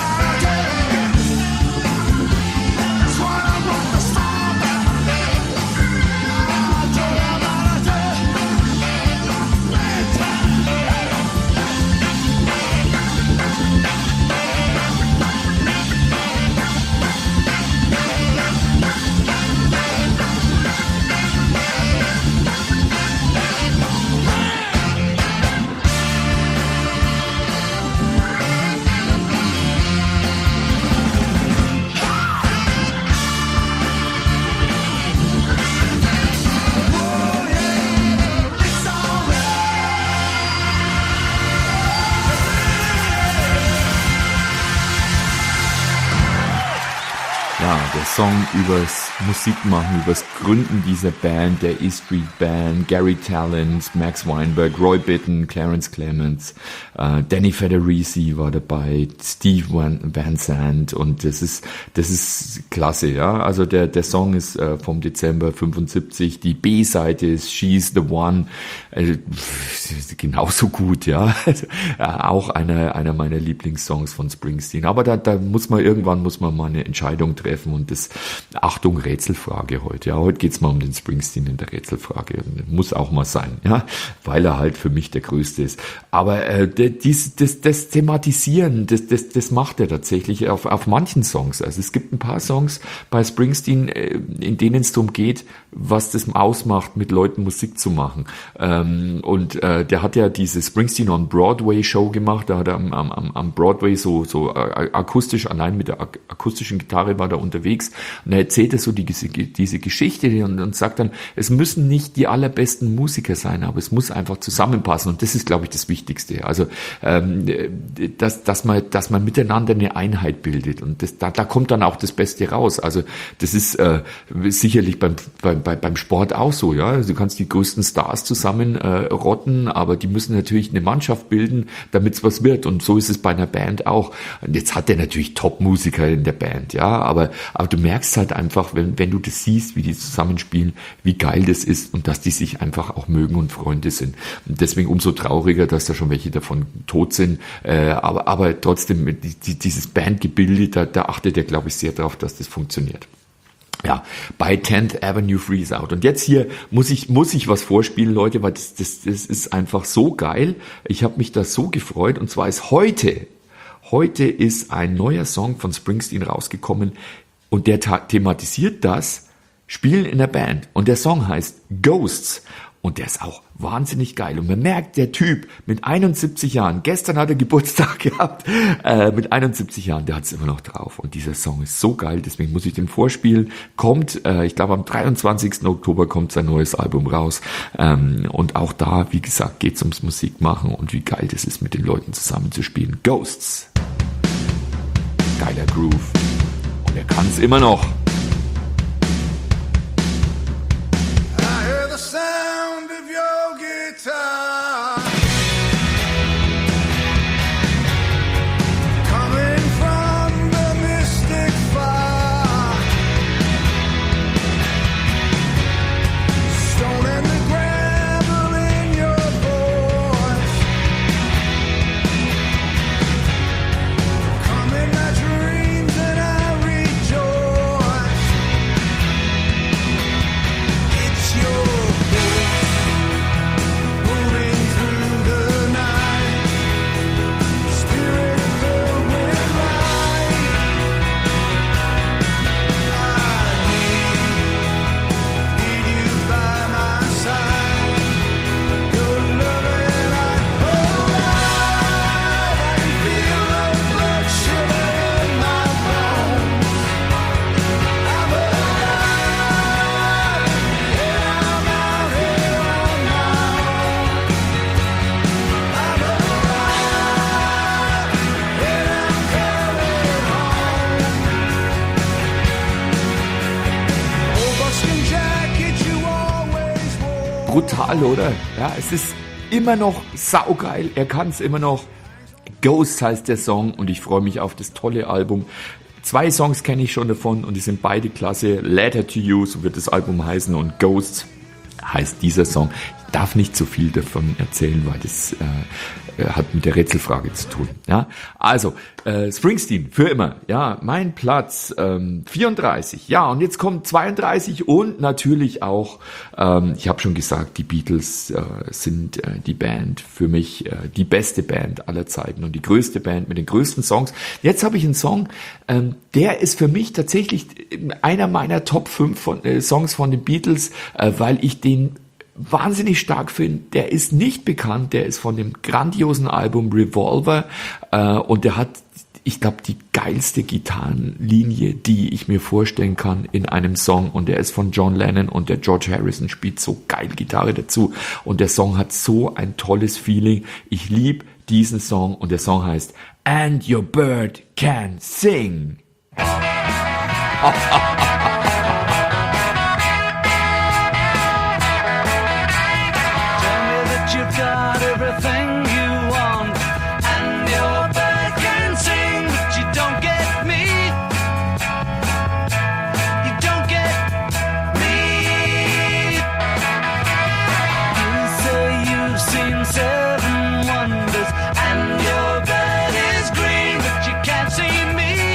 Song übers Musikmachen, übers Gründen dieser Band, der E Street Band, Gary Talent, Max Weinberg, Roy Bittan, Clarence Clemons, äh, Danny Federici war dabei, Steve Van, Van Zandt, und das ist das ist klasse, ja. Also der der Song ist äh, vom Dezember fünfundsiebzig, die B-Seite ist She's the One, äh, genauso gut, ja. äh, auch einer einer meiner Lieblingssongs von Springsteen. Aber da da muss man irgendwann muss man mal eine Entscheidung treffen, und das Achtung, Rätselfrage heute. Ja, heute geht's mal um den Springsteen in der Rätselfrage. Muss auch mal sein, ja, weil er halt für mich der Größte ist. Aber äh, dies, das, das Thematisieren, das, das, das macht er tatsächlich auf, auf manchen Songs. Also es gibt ein paar Songs bei Springsteen, äh, in denen es darum geht, was das ausmacht, mit Leuten Musik zu machen. Ähm, und äh, der hat ja diese Springsteen on Broadway Show gemacht. Da hat er am, am, am Broadway so, so äh, akustisch, allein mit der ak- akustischen Gitarre war er unterwegs. Und er erzählt so die, diese Geschichte und, und sagt dann, es müssen nicht die allerbesten Musiker sein, aber es muss einfach zusammenpassen, und das ist, glaube ich, das Wichtigste. Also ähm, dass, dass man, dass man miteinander eine Einheit bildet, und das, da, da kommt dann auch das Beste raus. Also das ist äh, sicherlich beim, beim, beim Sport auch so, ja. Also du kannst die größten Stars zusammen äh, rotten, aber die müssen natürlich eine Mannschaft bilden, damit es was wird, und so ist es bei einer Band auch. Und jetzt hat er natürlich Top-Musiker in der Band, ja, aber, aber du merkst halt einfach, wenn, wenn du das siehst, wie die zusammenspielen, wie geil das ist, und dass die sich einfach auch mögen und Freunde sind. Und deswegen umso trauriger, dass da schon welche davon tot sind. Äh, aber, aber trotzdem, die, dieses Bandgebilde, da, da achtet er, glaube ich, sehr darauf, dass das funktioniert. Ja, bei tenth Avenue Freeze Out. Und jetzt hier muss ich muss ich was vorspielen, Leute, weil das, das, das ist einfach so geil. Ich habe mich da so gefreut. Und zwar ist heute, heute ist ein neuer Song von Springsteen rausgekommen, und der ta- thematisiert das Spielen in der Band. Und der Song heißt Ghosts. Und der ist auch wahnsinnig geil. Und man merkt, der Typ mit einundsiebzig Jahren, gestern hat er Geburtstag gehabt, äh, mit einundsiebzig Jahren, der hat es immer noch drauf. Und dieser Song ist so geil, deswegen muss ich den vorspielen. Kommt, äh, ich glaube am dreiundzwanzigsten Oktober kommt sein neues Album raus. Ähm, und auch da, wie gesagt, geht es ums Musikmachen und wie geil das ist, mit den Leuten zusammen zu spielen. Ghosts. Geiler Groove. Und er kann es immer noch. Come in my dreams and I rejoice. brutal, oder? Ja, es ist immer noch saugeil. Er kann es immer noch. Ghosts heißt der Song und ich freue mich auf das tolle Album. Zwei Songs kenne ich schon davon und die sind beide klasse. Letter to You, so wird das Album heißen, und Ghosts heißt dieser Song. Ich darf nicht so viel davon erzählen, weil das äh, hat mit der Rätselfrage zu tun. Ja, also äh, Springsteen für immer. Ja, mein Platz ähm, vierunddreißig. Ja, und jetzt kommt zweiunddreißig und natürlich auch. Ähm, ich habe schon gesagt, die Beatles äh, sind äh, die Band für mich äh, die beste Band aller Zeiten und die größte Band mit den größten Songs. Jetzt habe ich einen Song, ähm, der ist für mich tatsächlich einer meiner Top fünf von, äh, Songs von den Beatles, äh, weil ich den wahnsinnig stark finde. Der ist nicht bekannt, der ist von dem grandiosen Album Revolver äh, und der hat, ich glaube, die geilste Gitarrenlinie, die ich mir vorstellen kann in einem Song, und der ist von John Lennon und der George Harrison spielt so geil Gitarre dazu und der Song hat so ein tolles Feeling. Ich liebe diesen Song und der Song heißt And Your Bird Can Sing. You've got everything you want, and your bird can sing, but you don't get me. You don't get me. You say you've seen seven wonders, and your bird is green, but you can't see me.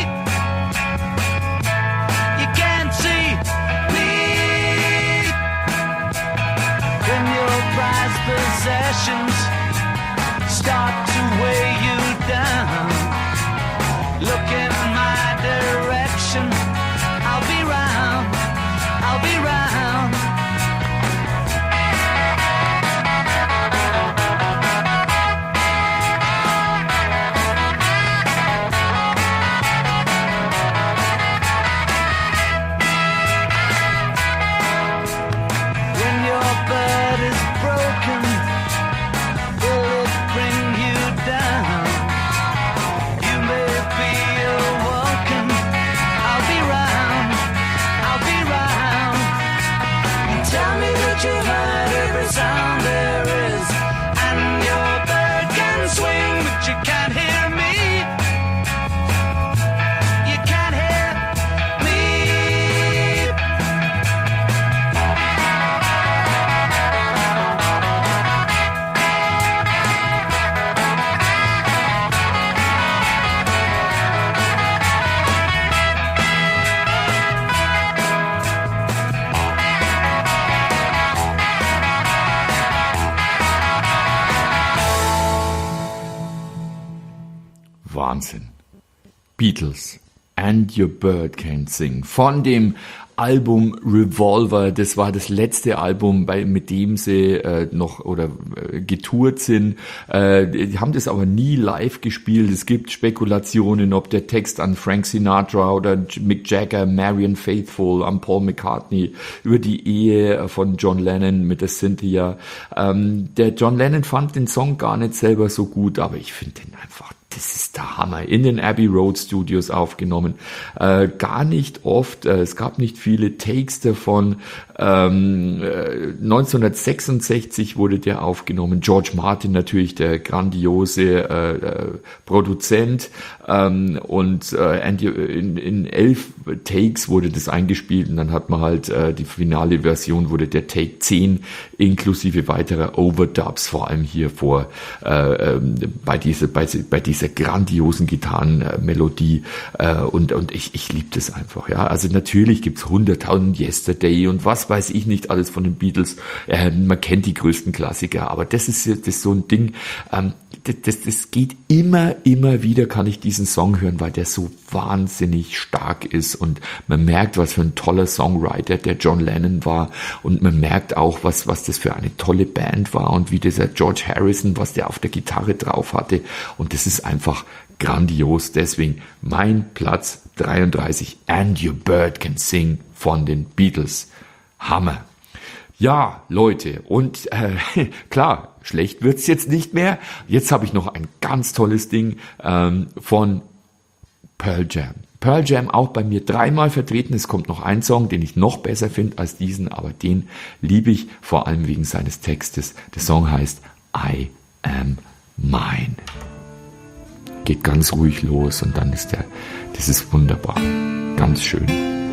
You can't see me. When your prized possessions start to weigh you down, look in my direction, I'll be round, I'll be round. When your bird is broken, will it bring you down? You may be awoken, I'll be round, I'll be round. You tell me that you've heard every sound there is, and your bird can swing, but you can't hear me. You can't hear me. Wahnsinn. Beatles, And Your Bird Can Sing, von dem Album Revolver. Das war das letzte Album, bei, mit dem sie äh, noch oder äh, getourt sind. Äh, die haben das aber nie live gespielt. Es gibt Spekulationen, ob der Text an Frank Sinatra oder Mick Jagger, Marianne Faithfull, an Paul McCartney, über die Ehe von John Lennon mit der Cynthia. Ähm, der John Lennon fand den Song gar nicht selber so gut, aber ich finde den einfach, das ist der Hammer. In den Abbey Road Studios aufgenommen. Äh, gar nicht oft. Äh, es gab nicht viele Takes davon. Ähm, äh, neunzehnhundertsechsundsechzig wurde der aufgenommen. George Martin natürlich, der grandiose äh, äh, Produzent. Ähm, und äh, in, in elf Takes wurde das eingespielt und dann hat man halt äh, die finale Version, wurde der Take zehn inklusive weiterer Overdubs, vor allem hier vor äh, äh, bei dieser bei, bei dieser grandiosen Gitarrenmelodie äh, und und ich ich liebe das einfach, ja. Also natürlich gibt's hunderttausend Yesterday und was weiß ich nicht alles von den Beatles. Äh, man kennt die größten Klassiker, aber das ist das ist so ein Ding. Ähm, das, das geht immer immer wieder, kann ich diesen Song hören, weil der so wahnsinnig stark ist und man merkt, was für ein toller Songwriter der John Lennon war und man merkt auch, was was das für eine tolle Band war und wie dieser George Harrison, was der auf der Gitarre drauf hatte, und das ist einfach grandios. Deswegen mein Platz dreiunddreißig, And Your Bird Can Sing von den Beatles. Hammer. Ja, Leute, und äh, klar, schlecht wird's jetzt nicht mehr. Jetzt habe ich noch ein ganz tolles Ding ähm, von Pearl Jam. Pearl Jam auch bei mir dreimal vertreten. Es kommt noch ein Song, den ich noch besser finde als diesen, aber den liebe ich vor allem wegen seines Textes. Der Song heißt I Am Mine. Geht ganz ruhig los und dann ist der, das ist wunderbar, ganz schön.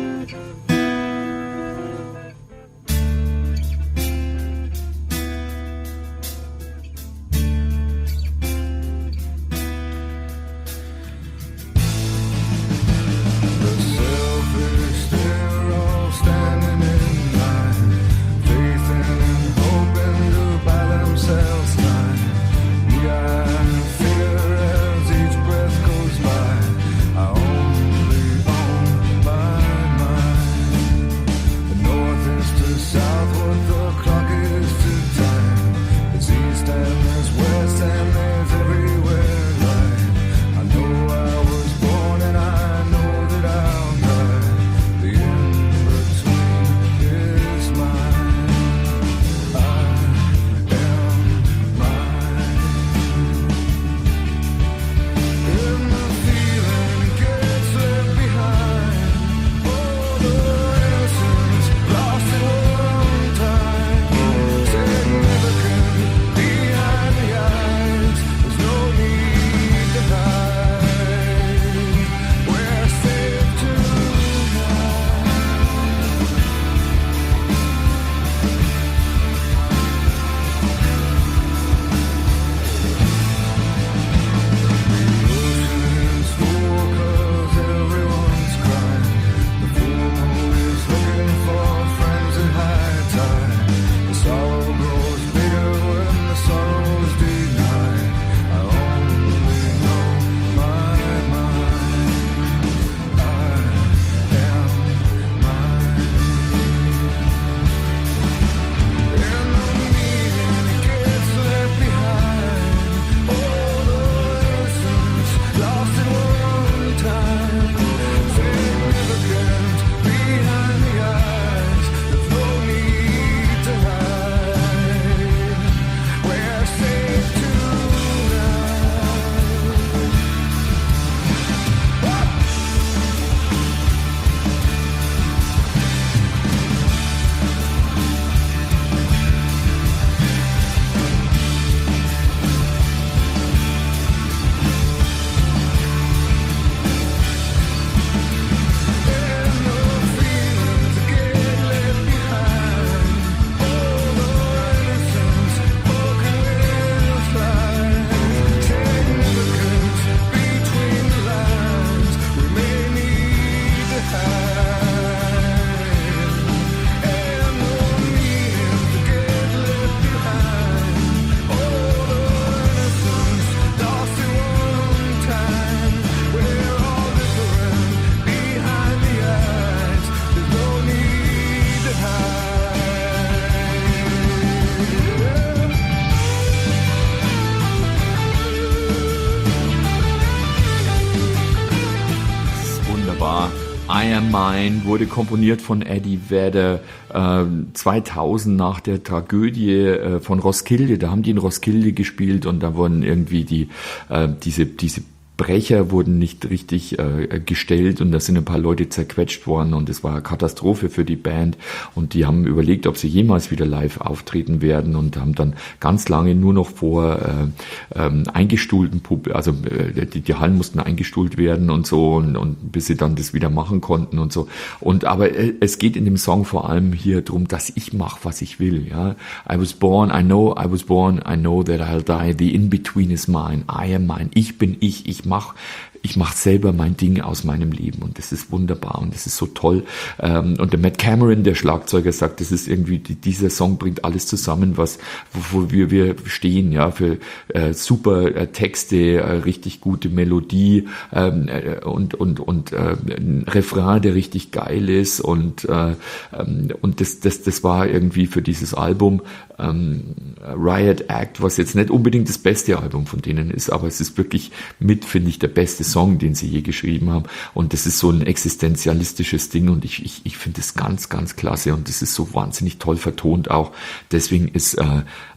I Am Mine wurde komponiert von Eddie Vedder äh, zweitausend nach der Tragödie äh, von Roskilde. Da haben die in Roskilde gespielt und da wurden irgendwie die äh, diese diese Brecher wurden nicht richtig äh, gestellt und da sind ein paar Leute zerquetscht worden und es war eine Katastrophe für die Band und die haben überlegt, ob sie jemals wieder live auftreten werden und haben dann ganz lange nur noch vor äh, ähm, eingestuhlten Pub- also äh, die, die Hallen mussten eingestuhlt werden und so und, und bis sie dann das wieder machen konnten und so und aber äh, es geht in dem Song vor allem hier drum, dass ich mache, was ich will, ja. I was born, I know I was born, I know that I'll die, the in-between is mine, I am mine, ich bin ich, ich mach, ich mache selber mein Ding aus meinem Leben und das ist wunderbar und das ist so toll. Und der Matt Cameron, der Schlagzeuger, sagt, das ist irgendwie, dieser Song bringt alles zusammen, was, wo wir, wir stehen, ja, für äh, super äh, Texte, äh, richtig gute Melodie ähm, äh, und und und äh, ein Refrain, der richtig geil ist und äh, und das das das war irgendwie für dieses Album ähm, Riot Act, was jetzt nicht unbedingt das beste Album von denen ist, aber es ist wirklich mit, finde ich, der beste Song, den sie je geschrieben haben und das ist so ein existenzialistisches Ding und ich ich, ich finde es ganz, ganz klasse und das ist so wahnsinnig toll vertont auch. Deswegen ist äh,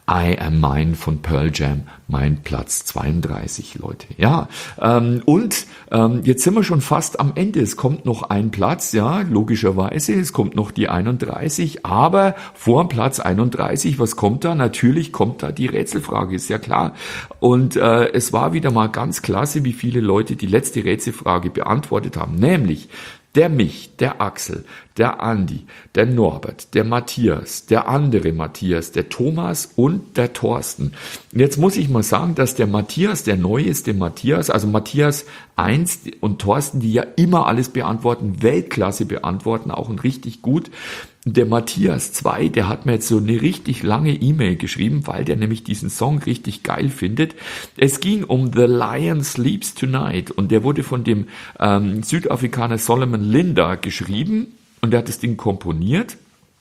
I Am Mine von Pearl Jam, mein Platz zweiunddreißig, Leute. Ja, ähm, und ähm, jetzt sind wir schon fast am Ende. Es kommt noch ein Platz, ja, logischerweise. Es kommt noch die einunddreißig, aber vor Platz einunddreißig, was kommt da? Natürlich kommt da die Rätselfrage, ist ja klar. Und äh, es war wieder mal ganz klasse, wie viele Leute die letzte Rätselfrage beantwortet haben, nämlich der Mich, der Axel, der Andi, der Norbert, der Matthias, der andere Matthias, der Thomas und der Thorsten. Jetzt muss ich mal sagen, dass der Matthias, der neueste Matthias, also Matthias eins und Thorsten, die ja immer alles beantworten, Weltklasse beantworten, auch und richtig gut. Der Matthias zwei, der hat mir jetzt so eine richtig lange E-Mail geschrieben, weil der nämlich diesen Song richtig geil findet. Es ging um The Lion Sleeps Tonight und der wurde von dem ähm, Südafrikaner Solomon Linda geschrieben und der hat das Ding komponiert.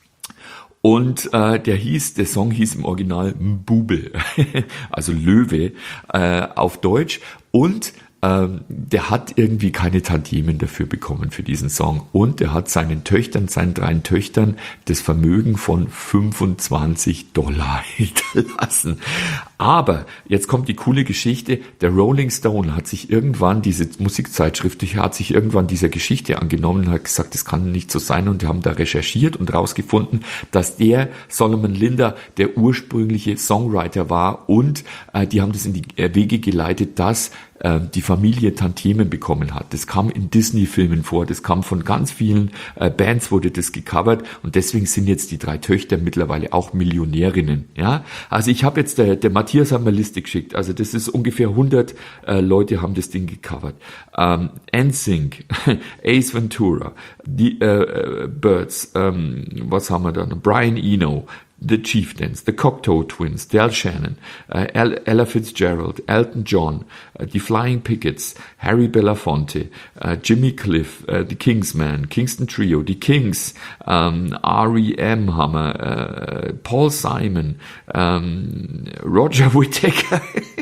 Und äh, der hieß, der Song hieß im Original Mbube, also Löwe äh, auf Deutsch. Und ähm, der hat irgendwie keine Tantiemen dafür bekommen für diesen Song. Und er hat seinen Töchtern, seinen drei Töchtern das Vermögen von fünfundzwanzig Dollar hinterlassen. Aber jetzt kommt die coole Geschichte. Der Rolling Stone hat sich irgendwann, diese Musikzeitschrift, hat sich irgendwann dieser Geschichte angenommen und hat gesagt, das kann nicht so sein. Und die haben da recherchiert und rausgefunden, dass der Solomon Linda der ursprüngliche Songwriter war. Und äh, die haben das in die Wege geleitet, dass äh, die Familie Tantiemen bekommen hat. Das kam in Disney-Filmen vor. Das kam von ganz vielen äh, Bands, wurde das gecovert. Und deswegen sind jetzt die drei Töchter mittlerweile auch Millionärinnen. Ja, also ich habe jetzt, der, der Matthias hat mir eine Liste geschickt. Also das ist ungefähr hundert äh, Leute haben das Ding gecovert. Ähm, N Sync, Ace Ventura, die äh, Birds, ähm, was haben wir da noch? Brian Eno, The Chieftains, The Cocteau Twins, Del Shannon, äh, Ella Fitzgerald, Elton John, äh, die Flying Pickets, Harry Belafonte, äh, Jimmy Cliff, äh, The Kingsmen, Kingston Trio, die Kings, ähm, R E M haben wir, äh, Paul Simon, ähm, Roger Whittaker,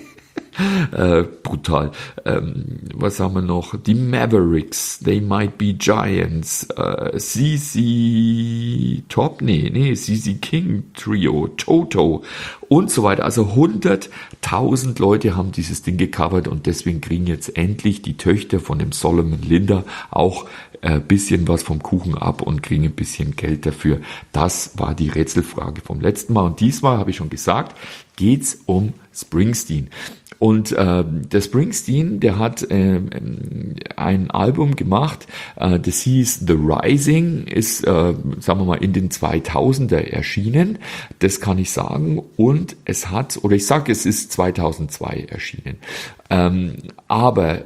Äh, brutal. Ähm, was haben wir noch? Die Mavericks, They Might Be Giants, äh, C C Top, nee, nee, C C King Trio, Toto und so weiter. Also hunderttausend Leute haben dieses Ding gecovert und deswegen kriegen jetzt endlich die Töchter von dem Solomon Linda auch ein äh, bisschen was vom Kuchen ab und kriegen ein bisschen Geld dafür. Das war die Rätselfrage vom letzten Mal und diesmal, habe ich schon gesagt, geht's um Springsteen. Und äh, der Springsteen, der hat äh, ein Album gemacht, äh, das hieß The Rising, ist, äh, sagen wir mal, in den zweitausender erschienen, das kann ich sagen. Und es hat, oder ich sage, es ist zweitausendzwei erschienen. Ähm, aber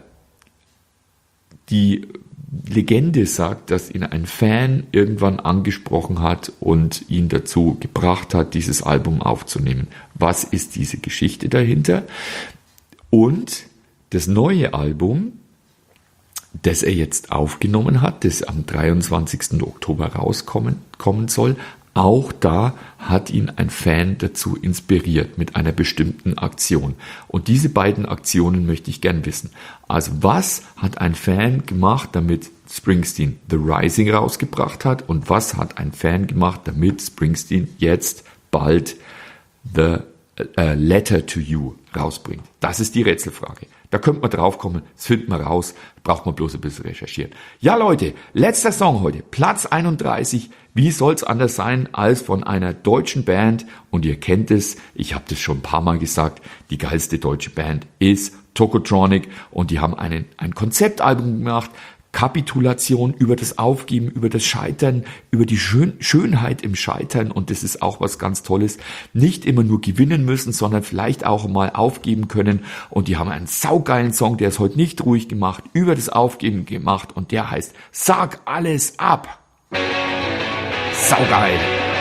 die Legende sagt, dass ihn ein Fan irgendwann angesprochen hat und ihn dazu gebracht hat, dieses Album aufzunehmen. Was ist diese Geschichte dahinter? Und das neue Album, das er jetzt aufgenommen hat, das am dreiundzwanzigsten Oktober rauskommen kommen soll, auch da hat ihn ein Fan dazu inspiriert mit einer bestimmten Aktion. Und diese beiden Aktionen möchte ich gern wissen. Also was hat ein Fan gemacht, damit Springsteen The Rising rausgebracht hat? Und was hat ein Fan gemacht, damit Springsteen jetzt bald The uh, Letter to You rausbringt? Das ist die Rätselfrage. Da könnte man drauf kommen, das findet man raus, braucht man bloß ein bisschen recherchieren. Ja Leute, letzter Song heute, Platz einunddreißig. Wie soll's anders sein als von einer deutschen Band? Und ihr kennt es, ich habe das schon ein paar Mal gesagt, die geilste deutsche Band ist Tokotronic und die haben einen, ein Konzeptalbum gemacht, Kapitulation, über das Aufgeben, über das Scheitern, über die Schön- Schönheit im Scheitern und das ist auch was ganz Tolles. Nicht immer nur gewinnen müssen, sondern vielleicht auch mal aufgeben können und die haben einen saugeilen Song, der ist heute nicht ruhig gemacht, über das Aufgeben gemacht und der heißt Sag alles ab. Saugeil.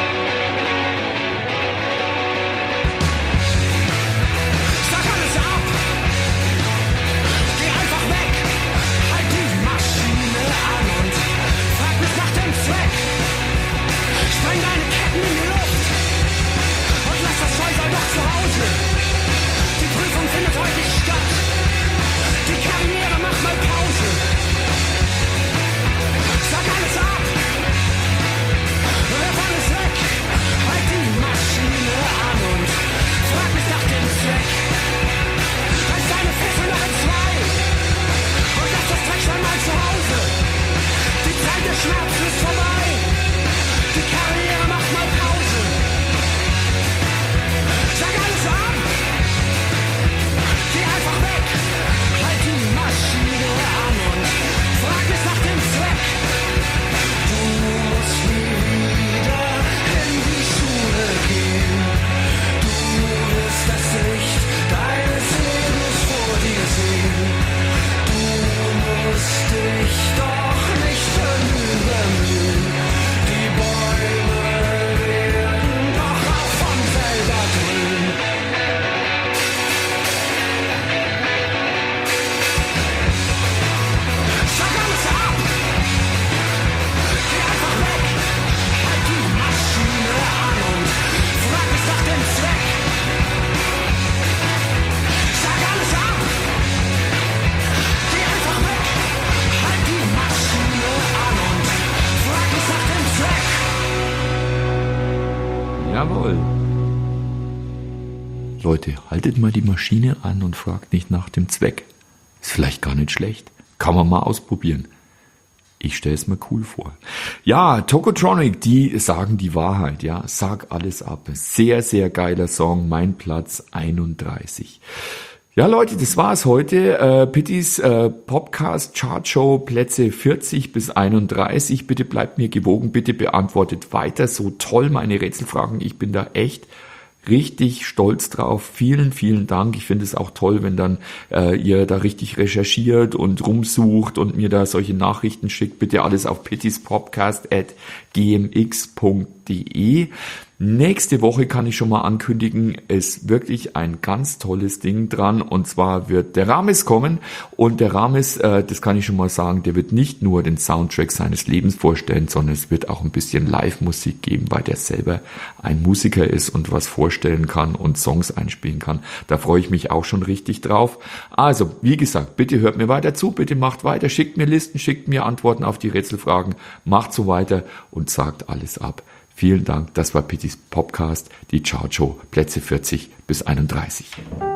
Sag alles ab! Geh einfach weg! Halt die Maschine an und frag mich nach dem Zweck! Spreng deine Ketten in die Luft und lass das Scheusal doch zu Hause! Die Prüfung findet heute nicht statt! Die Karriere macht mal Pause! Sag alles ab! Werf alles weg! Leute, haltet mal die Maschine an und fragt nicht nach dem Zweck. Ist vielleicht gar nicht schlecht. Kann man mal ausprobieren. Ich stelle es mir cool vor. Ja, Tokotronic, die sagen die Wahrheit, ja. Sag alles ab. Sehr, sehr geiler Song. Mein Platz einunddreißig. Ja, Leute, das war's heute. Äh, Pittys äh, Podcast Chart Show, Plätze vierzig bis einunddreißig. Bitte bleibt mir gewogen. Bitte beantwortet weiter so toll meine Rätselfragen. Ich bin da echt richtig stolz drauf. Vielen, vielen Dank. Ich finde es auch toll, wenn dann äh, ihr da richtig recherchiert und rumsucht und mir da solche Nachrichten schickt. Bitte alles auf pittyspodcast at g m x punkt d e. Nächste Woche kann ich schon mal ankündigen, ist wirklich ein ganz tolles Ding dran, und zwar wird der Ramis kommen, und der Ramis, äh, das kann ich schon mal sagen, der wird nicht nur den Soundtrack seines Lebens vorstellen, sondern es wird auch ein bisschen Live-Musik geben, weil der selber ein Musiker ist und was vorstellen kann und Songs einspielen kann. Da freue ich mich auch schon richtig drauf. Also, wie gesagt, bitte hört mir weiter zu, bitte macht weiter, schickt mir Listen, schickt mir Antworten auf die Rätselfragen, macht so weiter und sagt alles ab. Vielen Dank, das war Pittys Podcast, die Chart Show, Plätze vierzig bis einunddreißig.